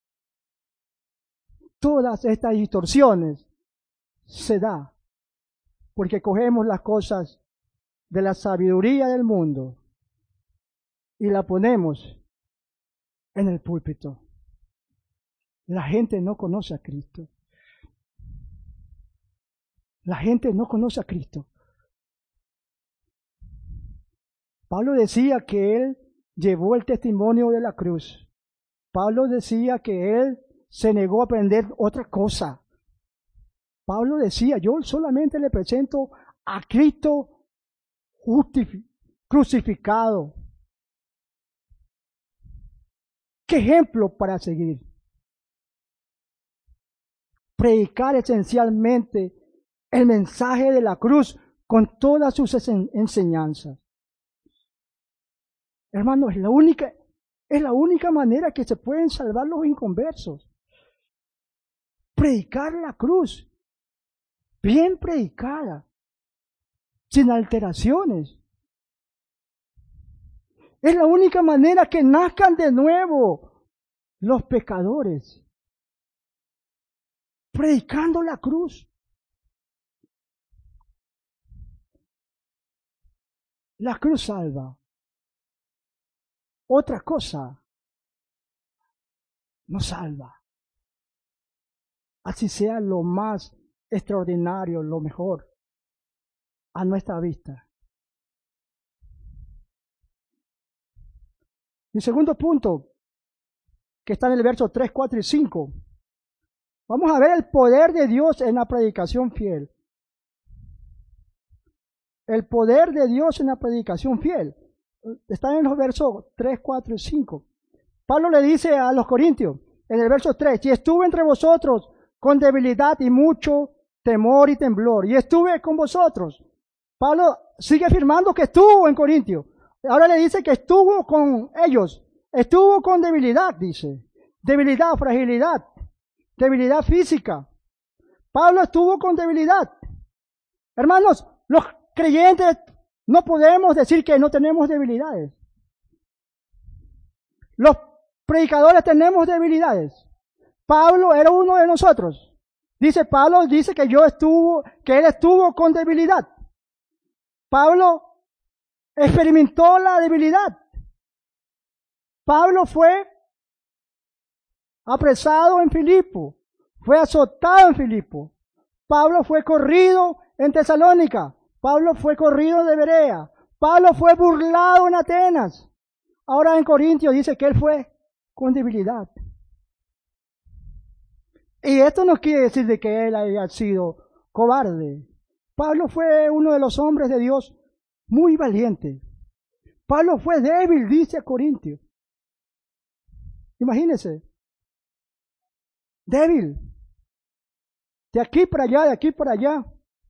Todas estas distorsiones se dan porque cogemos las cosas de la sabiduría del mundo y la ponemos en el púlpito. La gente no conoce a Cristo. La gente no conoce a Cristo. Pablo decía que él llevó el testimonio de la cruz. Pablo decía que él se negó a aprender otra cosa. Pablo decía, yo solamente le presento a Cristo crucificado. ¿Qué ejemplo para seguir? Predicar esencialmente el mensaje de la cruz con todas sus enseñanzas. Hermanos, es la única, es la única manera que se pueden salvar los inconversos. Predicar la cruz, bien predicada, sin alteraciones. Es la única manera que nazcan de nuevo los pecadores. Predicando la cruz. La cruz salva. Otra cosa no salva. Así sea lo más extraordinario, lo mejor a nuestra vista. El segundo punto, que está en el verso tres, cuatro y cinco. Vamos a ver el poder de Dios en la predicación fiel. El poder de Dios en la predicación fiel. Está en los versos tres, cuatro y cinco. Pablo le dice a los corintios, en el verso tres, y estuve entre vosotros con debilidad y mucho temor y temblor, y estuve con vosotros. Pablo sigue afirmando que estuvo en Corintio. Ahora le dice que estuvo con ellos. Estuvo con debilidad, dice. Debilidad, fragilidad. Debilidad física. Pablo estuvo con debilidad. Hermanos, los creyentes no podemos decir que no tenemos debilidades. Los predicadores tenemos debilidades. Pablo era uno de nosotros. Dice Pablo, dice que yo estuvo, que él estuvo con debilidad. Pablo experimentó la debilidad. Pablo fue apresado en Filipo, fue azotado en Filipo. Pablo fue corrido en Tesalónica. Pablo fue corrido de Berea. Pablo fue burlado en Atenas. Ahora en Corintios dice que él fue con debilidad. Y esto no quiere decir de que él haya sido cobarde. Pablo fue uno de los hombres de Dios muy valiente. Pablo fue débil, dice a Corintios. Imagínense. Débil. De aquí para allá, de aquí para allá.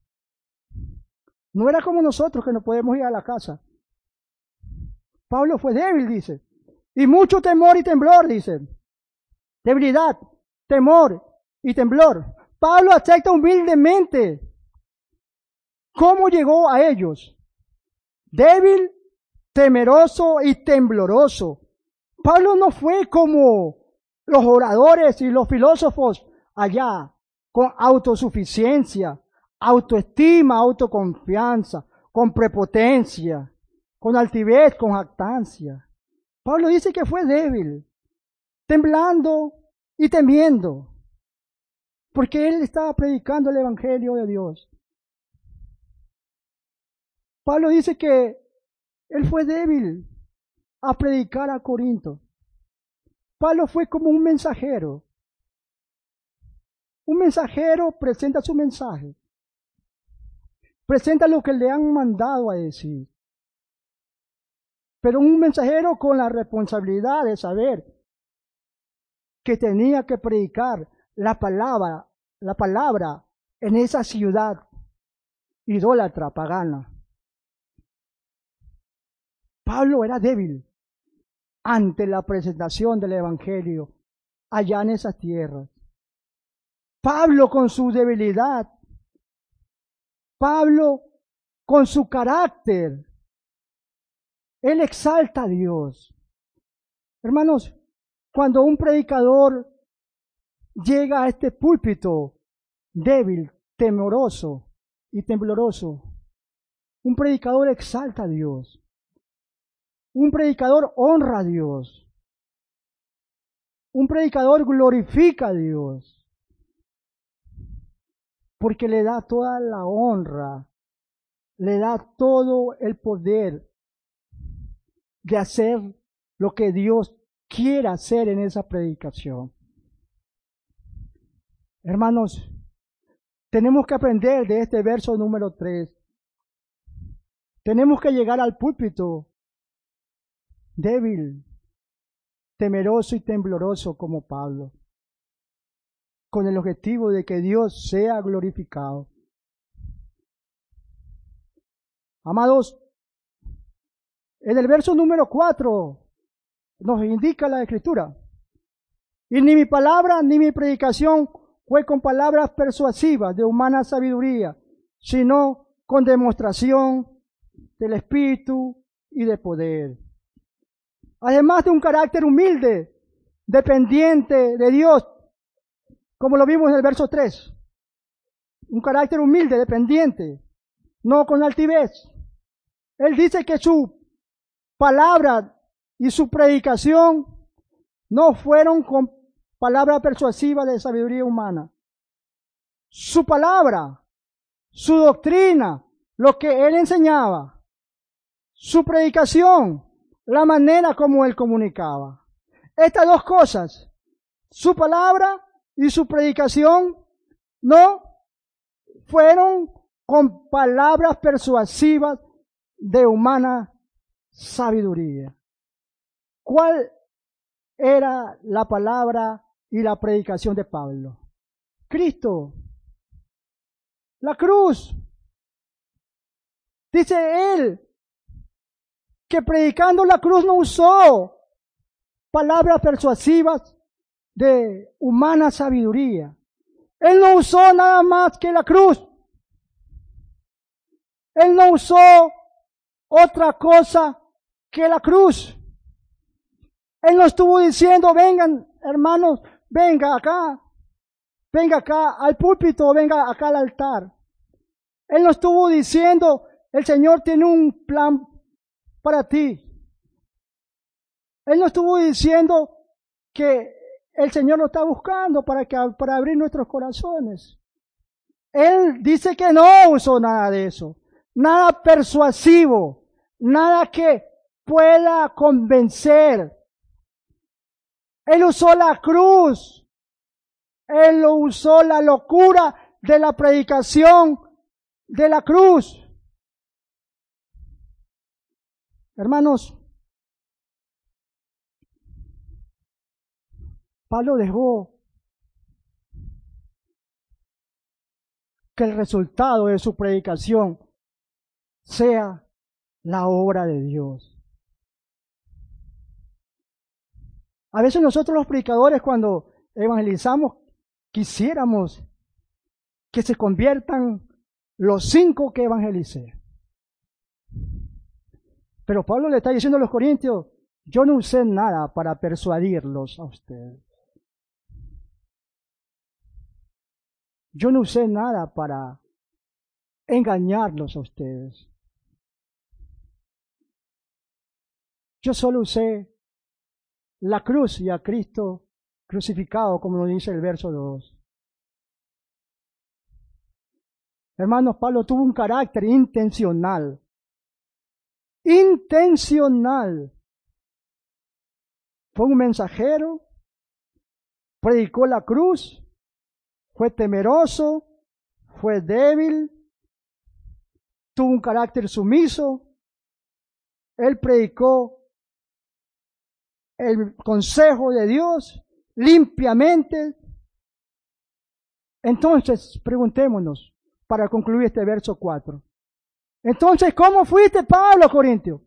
No era como nosotros que no podemos ir a la casa. Pablo fue débil, dice. Y mucho temor y temblor, dice. Debilidad, temor y temblor. Pablo acepta humildemente cómo llegó a ellos. Débil, temeroso y tembloroso. Pablo no fue como los oradores y los filósofos allá, con autosuficiencia, autoestima, autoconfianza, con prepotencia, con altivez, con jactancia. Pablo dice que fue débil, temblando y temiendo, porque él estaba predicando el Evangelio de Dios. Pablo dice que él fue débil a predicar a Corinto. Pablo fue como un mensajero. Un mensajero presenta su mensaje. Presenta lo que le han mandado a decir. Pero un mensajero con la responsabilidad de saber que tenía que predicar la palabra, la palabra en esa ciudad idólatra, pagana. Pablo era débil ante la presentación del Evangelio allá en esas tierras. Pablo con su debilidad, Pablo con su carácter, él exalta a Dios. Hermanos, cuando un predicador llega a este púlpito débil, temoroso y tembloroso, un predicador exalta a Dios. Un predicador honra a Dios. Un predicador glorifica a Dios. Porque le da toda la honra, le da todo el poder de hacer lo que Dios quiera hacer en esa predicación. Hermanos, tenemos que aprender de este verso número tres. Tenemos que llegar al púlpito débil, temeroso y tembloroso como Pablo, con el objetivo de que Dios sea glorificado. Amados, en el verso número cuatro nos indica la Escritura: y ni mi palabra ni mi predicación fue con palabras persuasivas de humana sabiduría, sino con demostración del Espíritu y de poder. Además de un carácter humilde, dependiente de Dios, como lo vimos en el verso tres. Un carácter humilde, dependiente, no con altivez. Él dice que su palabra y su predicación no fueron con palabra persuasiva de sabiduría humana. Su palabra, su doctrina, lo que él enseñaba, su predicación, la manera como él comunicaba. Estas dos cosas, su palabra y su predicación, no fueron con palabras persuasivas de humana sabiduría. ¿Cuál era la palabra y la predicación de Pablo? Cristo, la cruz. Dice él que predicando la cruz no usó palabras persuasivas de humana sabiduría. Él no usó nada más que la cruz. Él no usó otra cosa que la cruz. Él no estuvo diciendo, vengan hermanos, venga acá, venga acá al púlpito, venga acá al altar. Él no estuvo diciendo, el Señor tiene un plan para ti. Él no estuvo diciendo que el Señor lo está buscando para, que, para abrir nuestros corazones. Él dice que no usó nada de eso, nada persuasivo, nada que pueda convencer. Él usó la cruz, Él usó la locura de la predicación de la cruz. Hermanos, Pablo dejó que el resultado de su predicación sea la obra de Dios. A veces nosotros los predicadores, cuando evangelizamos, quisiéramos que se conviertan los cinco que evangelicé. Pero Pablo le está diciendo a los corintios, yo no usé nada para persuadirlos a ustedes. Yo no usé nada para engañarlos a ustedes. Yo solo usé la cruz y a Cristo crucificado, como nos dice el verso dos. Hermanos, Pablo tuvo un carácter intencional. Intencional. Fue un mensajero, predicó la cruz, fue temeroso, fue débil, tuvo un carácter sumiso. Él predicó el consejo de Dios limpiamente. Entonces, preguntémonos, para concluir este verso cuatro. Entonces, ¿cómo fuiste, Pablo, Corintio?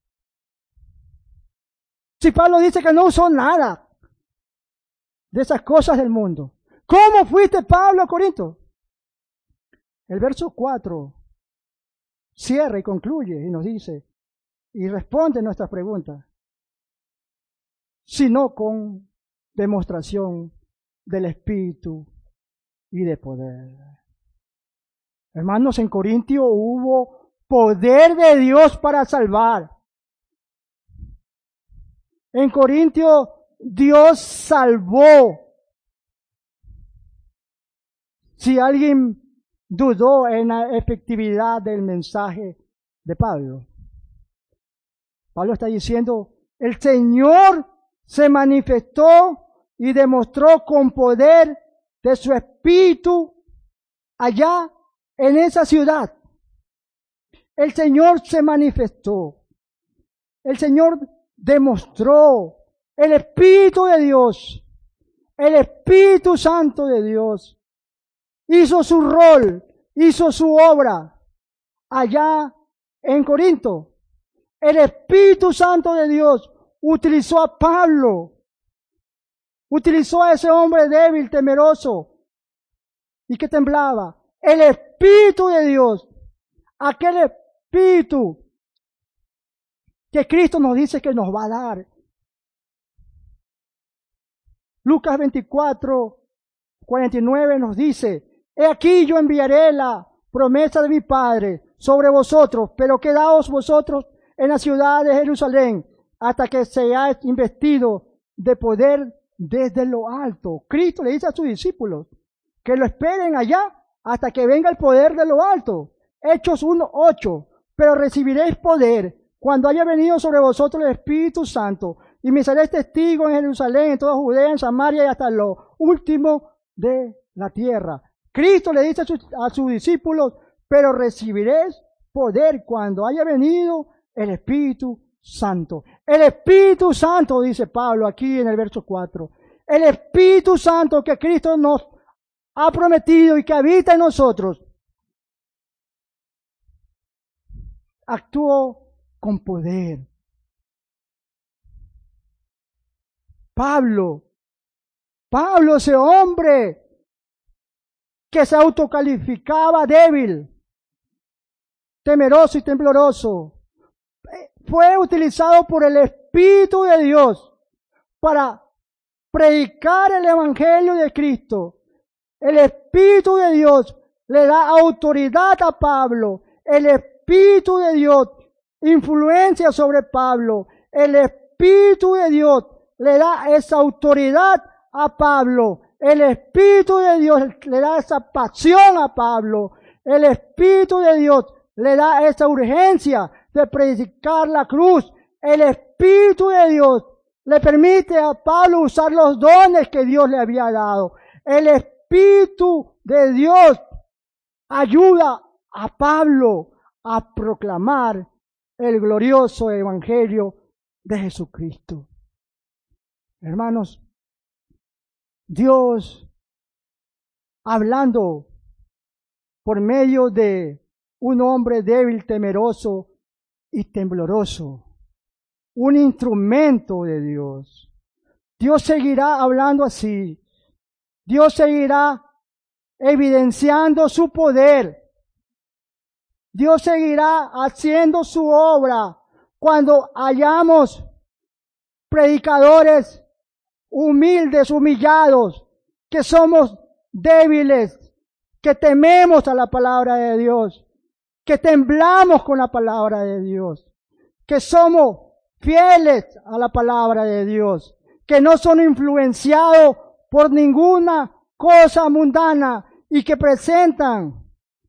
Si Pablo dice que no usó nada de esas cosas del mundo, ¿cómo fuiste, Pablo, Corinto? El verso cuatro cierra y concluye y nos dice, y responde nuestras preguntas, sino con demostración del Espíritu y de poder. Hermanos, en Corintio hubo poder de Dios para salvar. En Corintio Dios salvó. Si alguien dudó en la efectividad del mensaje de Pablo, Pablo está diciendo, el Señor se manifestó y demostró con poder de su Espíritu allá en esa ciudad. El Señor se manifestó. El Señor demostró el Espíritu de Dios. El Espíritu Santo de Dios hizo su rol, hizo su obra allá en Corinto. El Espíritu Santo de Dios utilizó a Pablo, utilizó a ese hombre débil, temeroso y que temblaba. El Espíritu de Dios, aquel Espíritu que Cristo nos dice que nos va a dar. Lucas veinticuatro, cuarenta y nueve nos dice, he aquí yo enviaré la promesa de mi Padre sobre vosotros, pero quedaos vosotros en la ciudad de Jerusalén hasta que seáis investidos de poder desde lo alto. Cristo le dice a sus discípulos que lo esperen allá hasta que venga el poder de lo alto. Hechos uno ocho, pero recibiréis poder cuando haya venido sobre vosotros el Espíritu Santo, y me seréis testigos en Jerusalén, en toda Judea, en Samaria y hasta lo último de la tierra. Cristo le dice a sus, a sus discípulos, pero recibiréis poder cuando haya venido el Espíritu Santo. El Espíritu Santo, dice Pablo aquí en el verso cuatro. El Espíritu Santo que Cristo nos ha prometido y que habita en nosotros, actuó con poder. Pablo, Pablo, ese hombre que se autocalificaba débil, temeroso y tembloroso, fue utilizado por el Espíritu de Dios para predicar el Evangelio de Cristo. El Espíritu de Dios le da autoridad a Pablo. El Espíritu de Dios influencia sobre Pablo. El Espíritu de Dios le da esa autoridad a Pablo. el Espíritu de Dios le da esa pasión a Pablo. El Espíritu de Dios le da esa urgencia de predicar la cruz. El Espíritu de Dios le permite a Pablo usar los dones que Dios le había dado. El Espíritu de Dios ayuda a Pablo a proclamar el glorioso evangelio de Jesucristo. Hermanos, Dios, hablando por medio de un hombre débil, temeroso y tembloroso, un instrumento de Dios. Dios seguirá hablando así. Dios seguirá evidenciando su poder. Dios seguirá haciendo su obra cuando hayamos predicadores humildes, humillados, que somos débiles, que tememos a la palabra de Dios, que temblamos con la palabra de Dios, que somos fieles a la palabra de Dios, que no son influenciados por ninguna cosa mundana y que presentan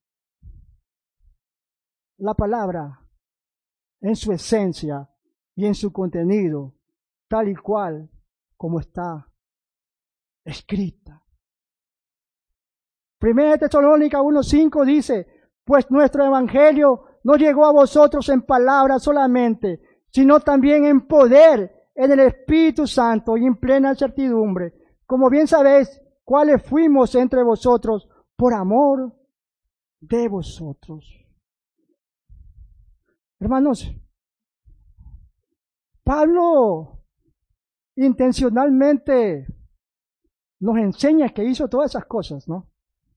la palabra en su esencia y en su contenido, tal y cual como está escrita. Primera de Tesalónica uno cinco dice, pues nuestro evangelio no llegó a vosotros en palabras solamente, sino también en poder, en el Espíritu Santo y en plena certidumbre, como bien sabéis cuáles fuimos entre vosotros por amor de vosotros. Hermanos, Pablo intencionalmente nos enseña que hizo todas esas cosas, ¿no?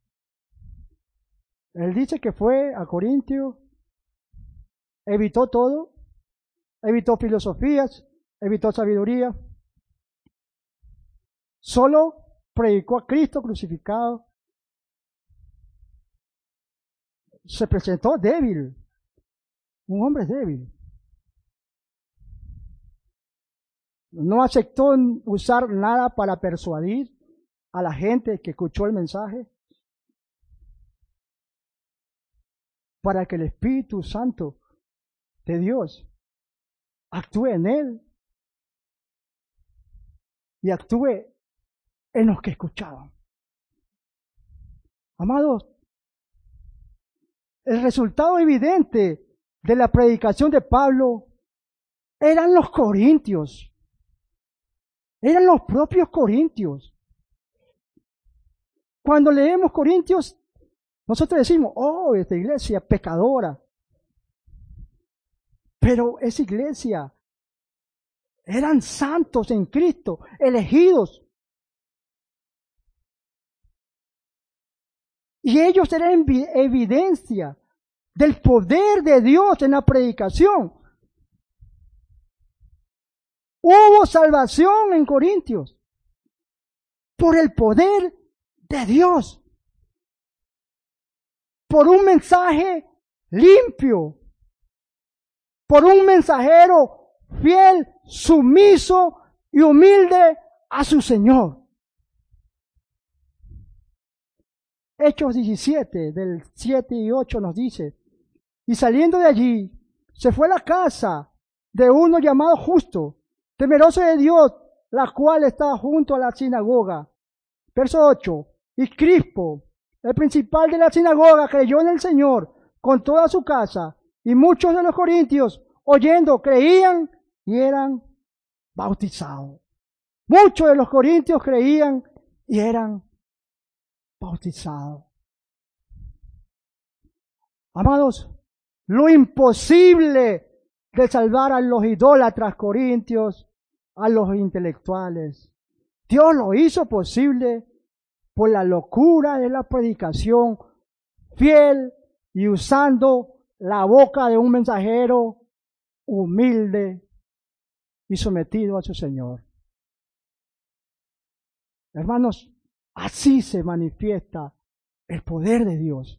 Él dice que fue a Corintio, evitó todo, evitó filosofías, evitó sabiduría, solo predicó a Cristo crucificado, se presentó débil, un hombre débil. No aceptó usar nada para persuadir a la gente que escuchó el mensaje, para que el Espíritu Santo de Dios actúe en él y actúe en los que escuchaban. Amados, el resultado evidente de la predicación de Pablo eran los corintios. Eran los propios corintios. Cuando leemos Corintios, nosotros decimos, oh, esta iglesia pecadora. Pero esa iglesia eran santos en Cristo, elegidos. Y ellos eran evidencia del poder de Dios en la predicación. Hubo salvación en Corintios por el poder de Dios, por un mensaje limpio, por un mensajero fiel, sumiso y humilde a su Señor. Hechos diecisiete, del siete y ocho nos dice, y saliendo de allí, se fue a la casa de uno llamado Justo, temeroso de Dios, la cual estaba junto a la sinagoga. Verso ocho, y Crispo, el principal de la sinagoga, creyó en el Señor con toda su casa, y muchos de los corintios, oyendo, creían y eran bautizados. Muchos de los corintios creían y eran bautizados. Amados, lo imposible de salvar a los idólatras corintios, a los intelectuales, Dios lo hizo posible por la locura de la predicación fiel y usando la boca de un mensajero humilde y sometido a su Señor. Hermanos, así se manifiesta el poder de Dios.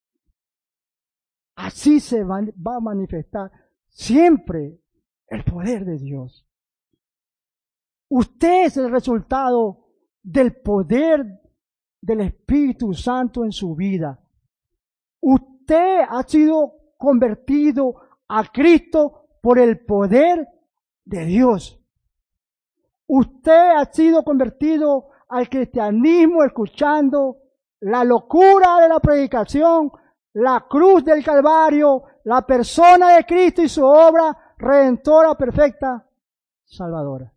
Así se va a manifestar siempre el poder de Dios. Usted es el resultado del poder del Espíritu Santo en su vida. Usted ha sido convertido a Cristo por el poder de Dios. Usted ha sido convertido al cristianismo escuchando la locura de la predicación, la cruz del Calvario, la persona de Cristo y su obra redentora, perfecta, salvadora.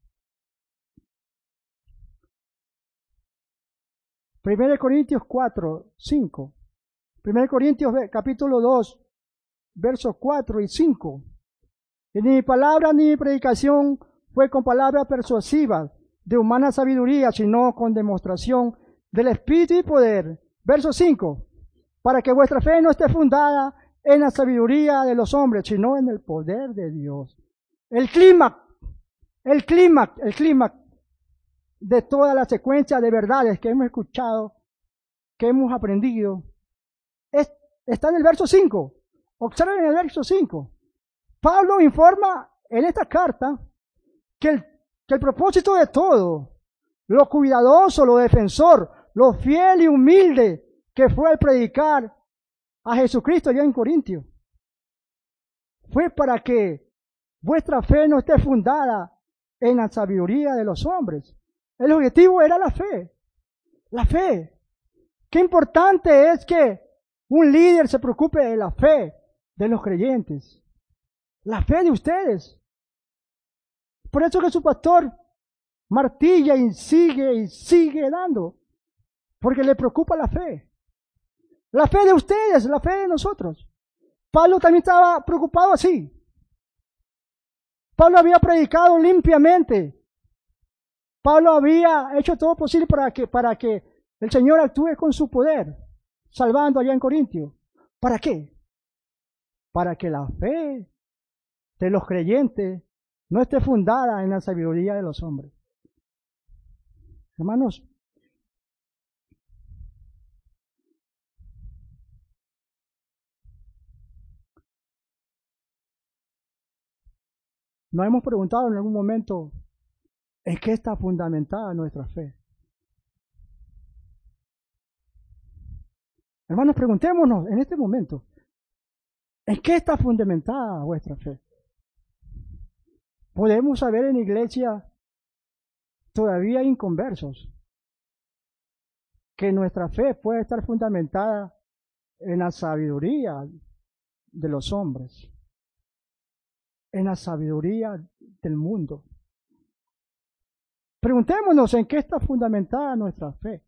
primera Corintios cuatro, cinco. primera Corintios capítulo dos, versos cuatro y cinco. Y ni mi palabra ni mi predicación fue con palabras persuasivas de humana sabiduría, sino con demostración del Espíritu y poder. Verso cinco. Para que vuestra fe no esté fundada en la sabiduría de los hombres, sino en el poder de Dios. El clímax, el clímax, el clímax de toda la secuencia de verdades que hemos escuchado, que hemos aprendido, es, está en el verso cinco. Observen en el verso cinco. Pablo informa en esta carta que el, que el propósito de todo, lo cuidadoso, lo defensor, lo fiel y humilde que fue al predicar a Jesucristo allá en Corintio, fue para que vuestra fe no esté fundada en la sabiduría de los hombres. El objetivo era la fe. La fe. Qué importante es que un líder se preocupe de la fe de los creyentes. La fe de ustedes. Por eso que su pastor martilla y sigue y sigue dando. Porque le preocupa la fe. La fe de ustedes, la fe de nosotros. Pablo también estaba preocupado así. Pablo había predicado limpiamente. Pablo había hecho todo posible para que, para que el Señor actúe con su poder, salvando allá en Corintio. ¿Para qué? Para que la fe de los creyentes no esté fundada en la sabiduría de los hombres. Hermanos, nos hemos preguntado en algún momento en qué está fundamentada nuestra fe. Hermanos, preguntémonos en este momento, ¿en qué está fundamentada vuestra fe? Podemos saber en iglesia todavía inconversos que nuestra fe puede estar fundamentada en la sabiduría de los hombres, en la sabiduría del mundo. Preguntémonos en qué está fundamentada nuestra fe.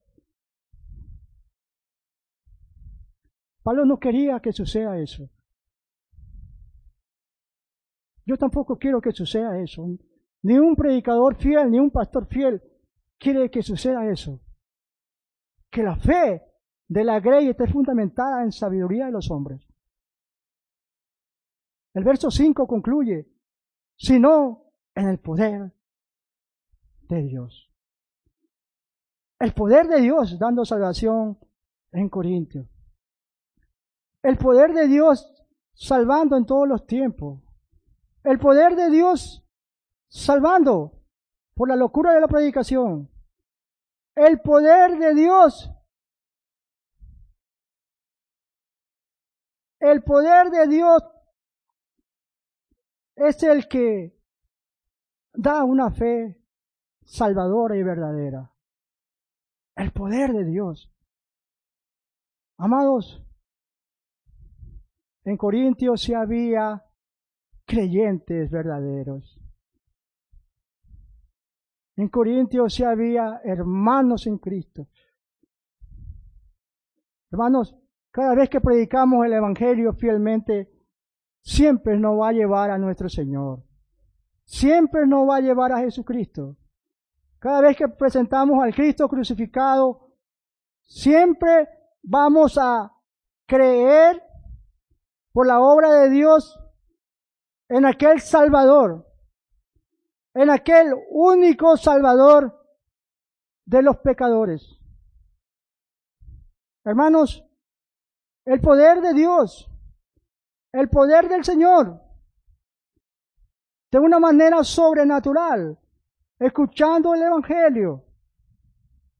Pablo no quería que suceda eso. Yo tampoco quiero que suceda eso. Ni un predicador fiel, ni un pastor fiel quiere que suceda eso. Que la fe de la grey esté fundamentada en sabiduría de los hombres. El verso cinco concluye, sino en el poder de Dios. El poder de Dios dando salvación en Corintios. El poder de Dios salvando en todos los tiempos. El poder de Dios salvando por la locura de la predicación. El poder de Dios. El poder de Dios es el que da una fe salvadora y verdadera. El poder de Dios. Amados, en Corintios sí había creyentes verdaderos. En Corintios sí había hermanos en Cristo. Hermanos, cada vez que predicamos el Evangelio fielmente, siempre nos va a llevar a nuestro Señor. Siempre nos va a llevar a Jesucristo. Cada vez que presentamos al Cristo crucificado, siempre vamos a creer por la obra de Dios en aquel Salvador, en aquel único Salvador de los pecadores. Hermanos, el poder de Dios, el poder del Señor, de una manera sobrenatural, escuchando el Evangelio,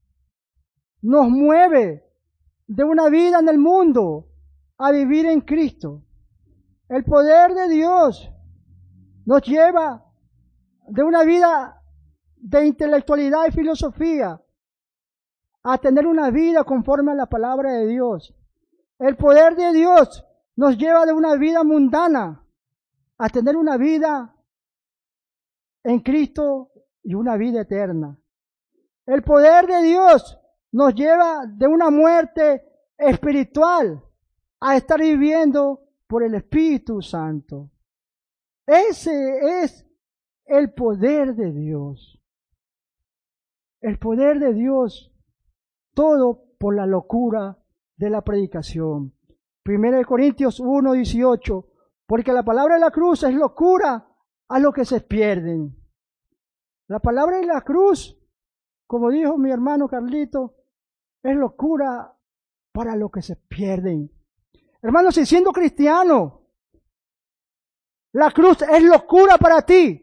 nos mueve de una vida en el mundo a vivir en Cristo. El poder de Dios nos lleva de una vida de intelectualidad y filosofía a tener una vida conforme a la palabra de Dios. El poder de Dios nos lleva de una vida mundana a tener una vida en Cristo y una vida eterna. El poder de Dios nos lleva de una muerte espiritual a estar viviendo por el Espíritu Santo. Ese es el poder de Dios. El poder de Dios, todo por la locura de la predicación. Primera de Corintios uno, dieciocho, porque la palabra de la cruz es locura a los que se pierden. La palabra de la cruz, como dijo mi hermano Carlito, es locura para los que se pierden. Hermanos, si siendo cristiano, la cruz es locura para ti,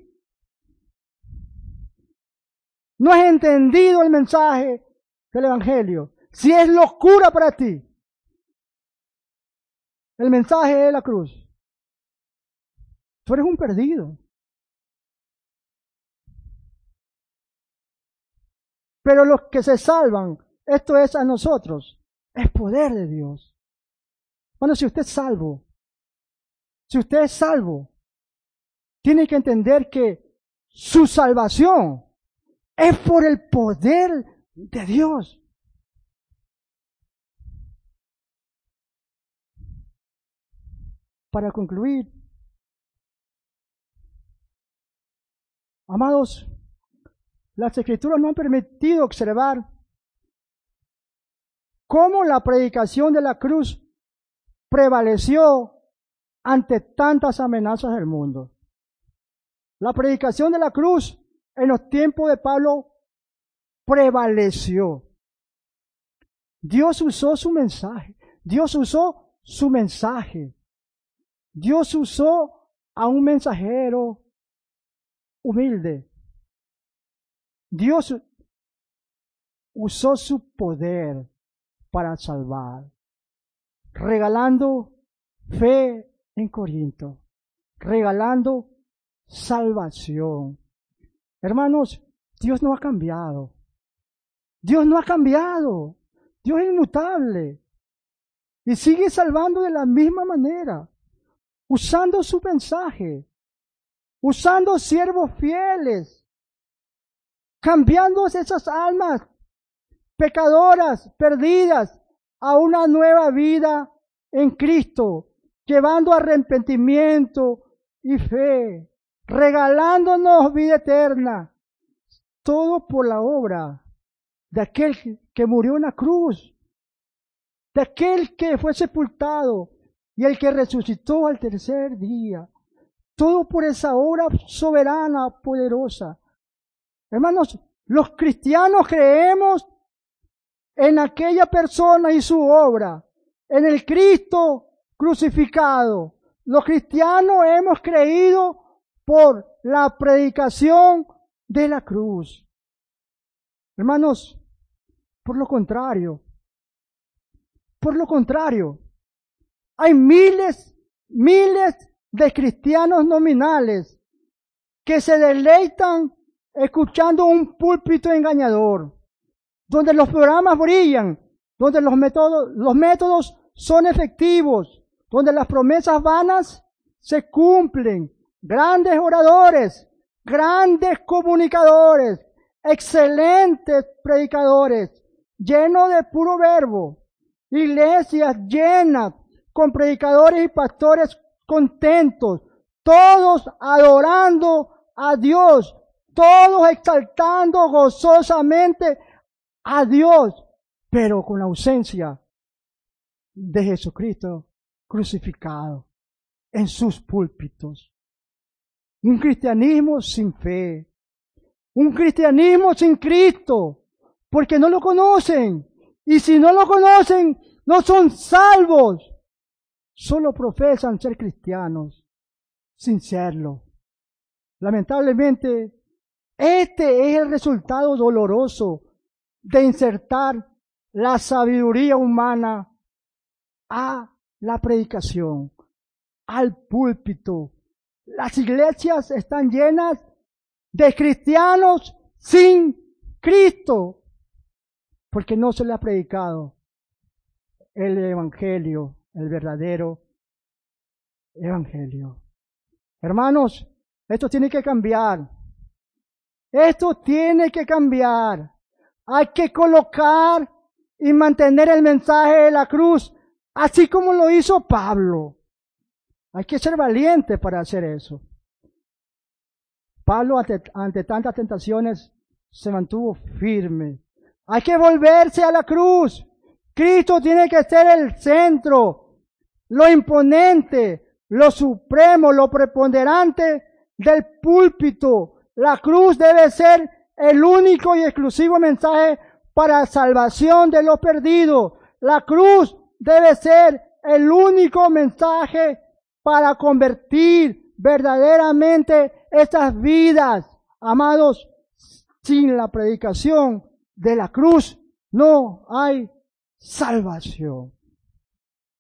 no has entendido el mensaje del Evangelio. Si es locura para ti el mensaje de la cruz, tú eres un perdido. Pero los que se salvan, esto es a nosotros, es poder de Dios. Bueno, si usted es salvo, si usted es salvo, tiene que entender que su salvación es por el poder de Dios. Para concluir, amados, las Escrituras nos han permitido observar cómo la predicación de la cruz prevaleció ante tantas amenazas del mundo. La predicación de la cruz en los tiempos de Pablo prevaleció. Dios usó su mensaje. Dios usó su mensaje. Dios usó a un mensajero humilde. Dios usó su poder para salvar, regalando fe en Corinto, regalando salvación. Hermanos, Dios no ha cambiado. Dios no ha cambiado. Dios es inmutable. Y sigue salvando de la misma manera, usando su mensaje, usando siervos fieles, cambiando esas almas pecadoras, perdidas, a una nueva vida en Cristo, llevando arrepentimiento y fe, regalándonos vida eterna, todo por la obra de aquel que murió en la cruz, de aquel que fue sepultado y el que resucitó al tercer día, todo por esa obra soberana, poderosa. Hermanos, los cristianos creemos en aquella persona y su obra, en el Cristo crucificado. Los cristianos hemos creído por la predicación de la cruz. Hermanos, por lo contrario, por lo contrario, hay miles, miles de cristianos nominales que se deleitan escuchando un púlpito engañador, donde los programas brillan, donde los métodos, los métodos son efectivos, donde las promesas vanas se cumplen, grandes oradores, grandes comunicadores, excelentes predicadores, llenos de puro verbo, iglesias llenas con predicadores y pastores contentos, todos adorando a Dios, todos exaltando gozosamente a Dios, pero con la ausencia de Jesucristo crucificado en sus púlpitos. Un cristianismo sin fe, un cristianismo sin Cristo, porque no lo conocen, y si no lo conocen, no son salvos, solo profesan ser cristianos sin serlo. Lamentablemente, este es el resultado doloroso de insertar la sabiduría humana a la predicación, al púlpito. Las iglesias están llenas de cristianos sin Cristo, porque no se le ha predicado el evangelio, el verdadero evangelio. Hermanos, esto tiene que cambiar. Esto tiene que cambiar. Hay que colocar y mantener el mensaje de la cruz, así como lo hizo Pablo. Hay que ser valiente para hacer eso. Pablo, ante, ante tantas tentaciones, se mantuvo firme. Hay que volverse a la cruz. Cristo tiene que ser el centro, lo imponente, lo supremo, lo preponderante del púlpito. La cruz debe ser el único y exclusivo mensaje para salvación de los perdidos. La cruz debe ser el único mensaje para convertir verdaderamente estas vidas. Amados, sin la predicación de la cruz no hay salvación.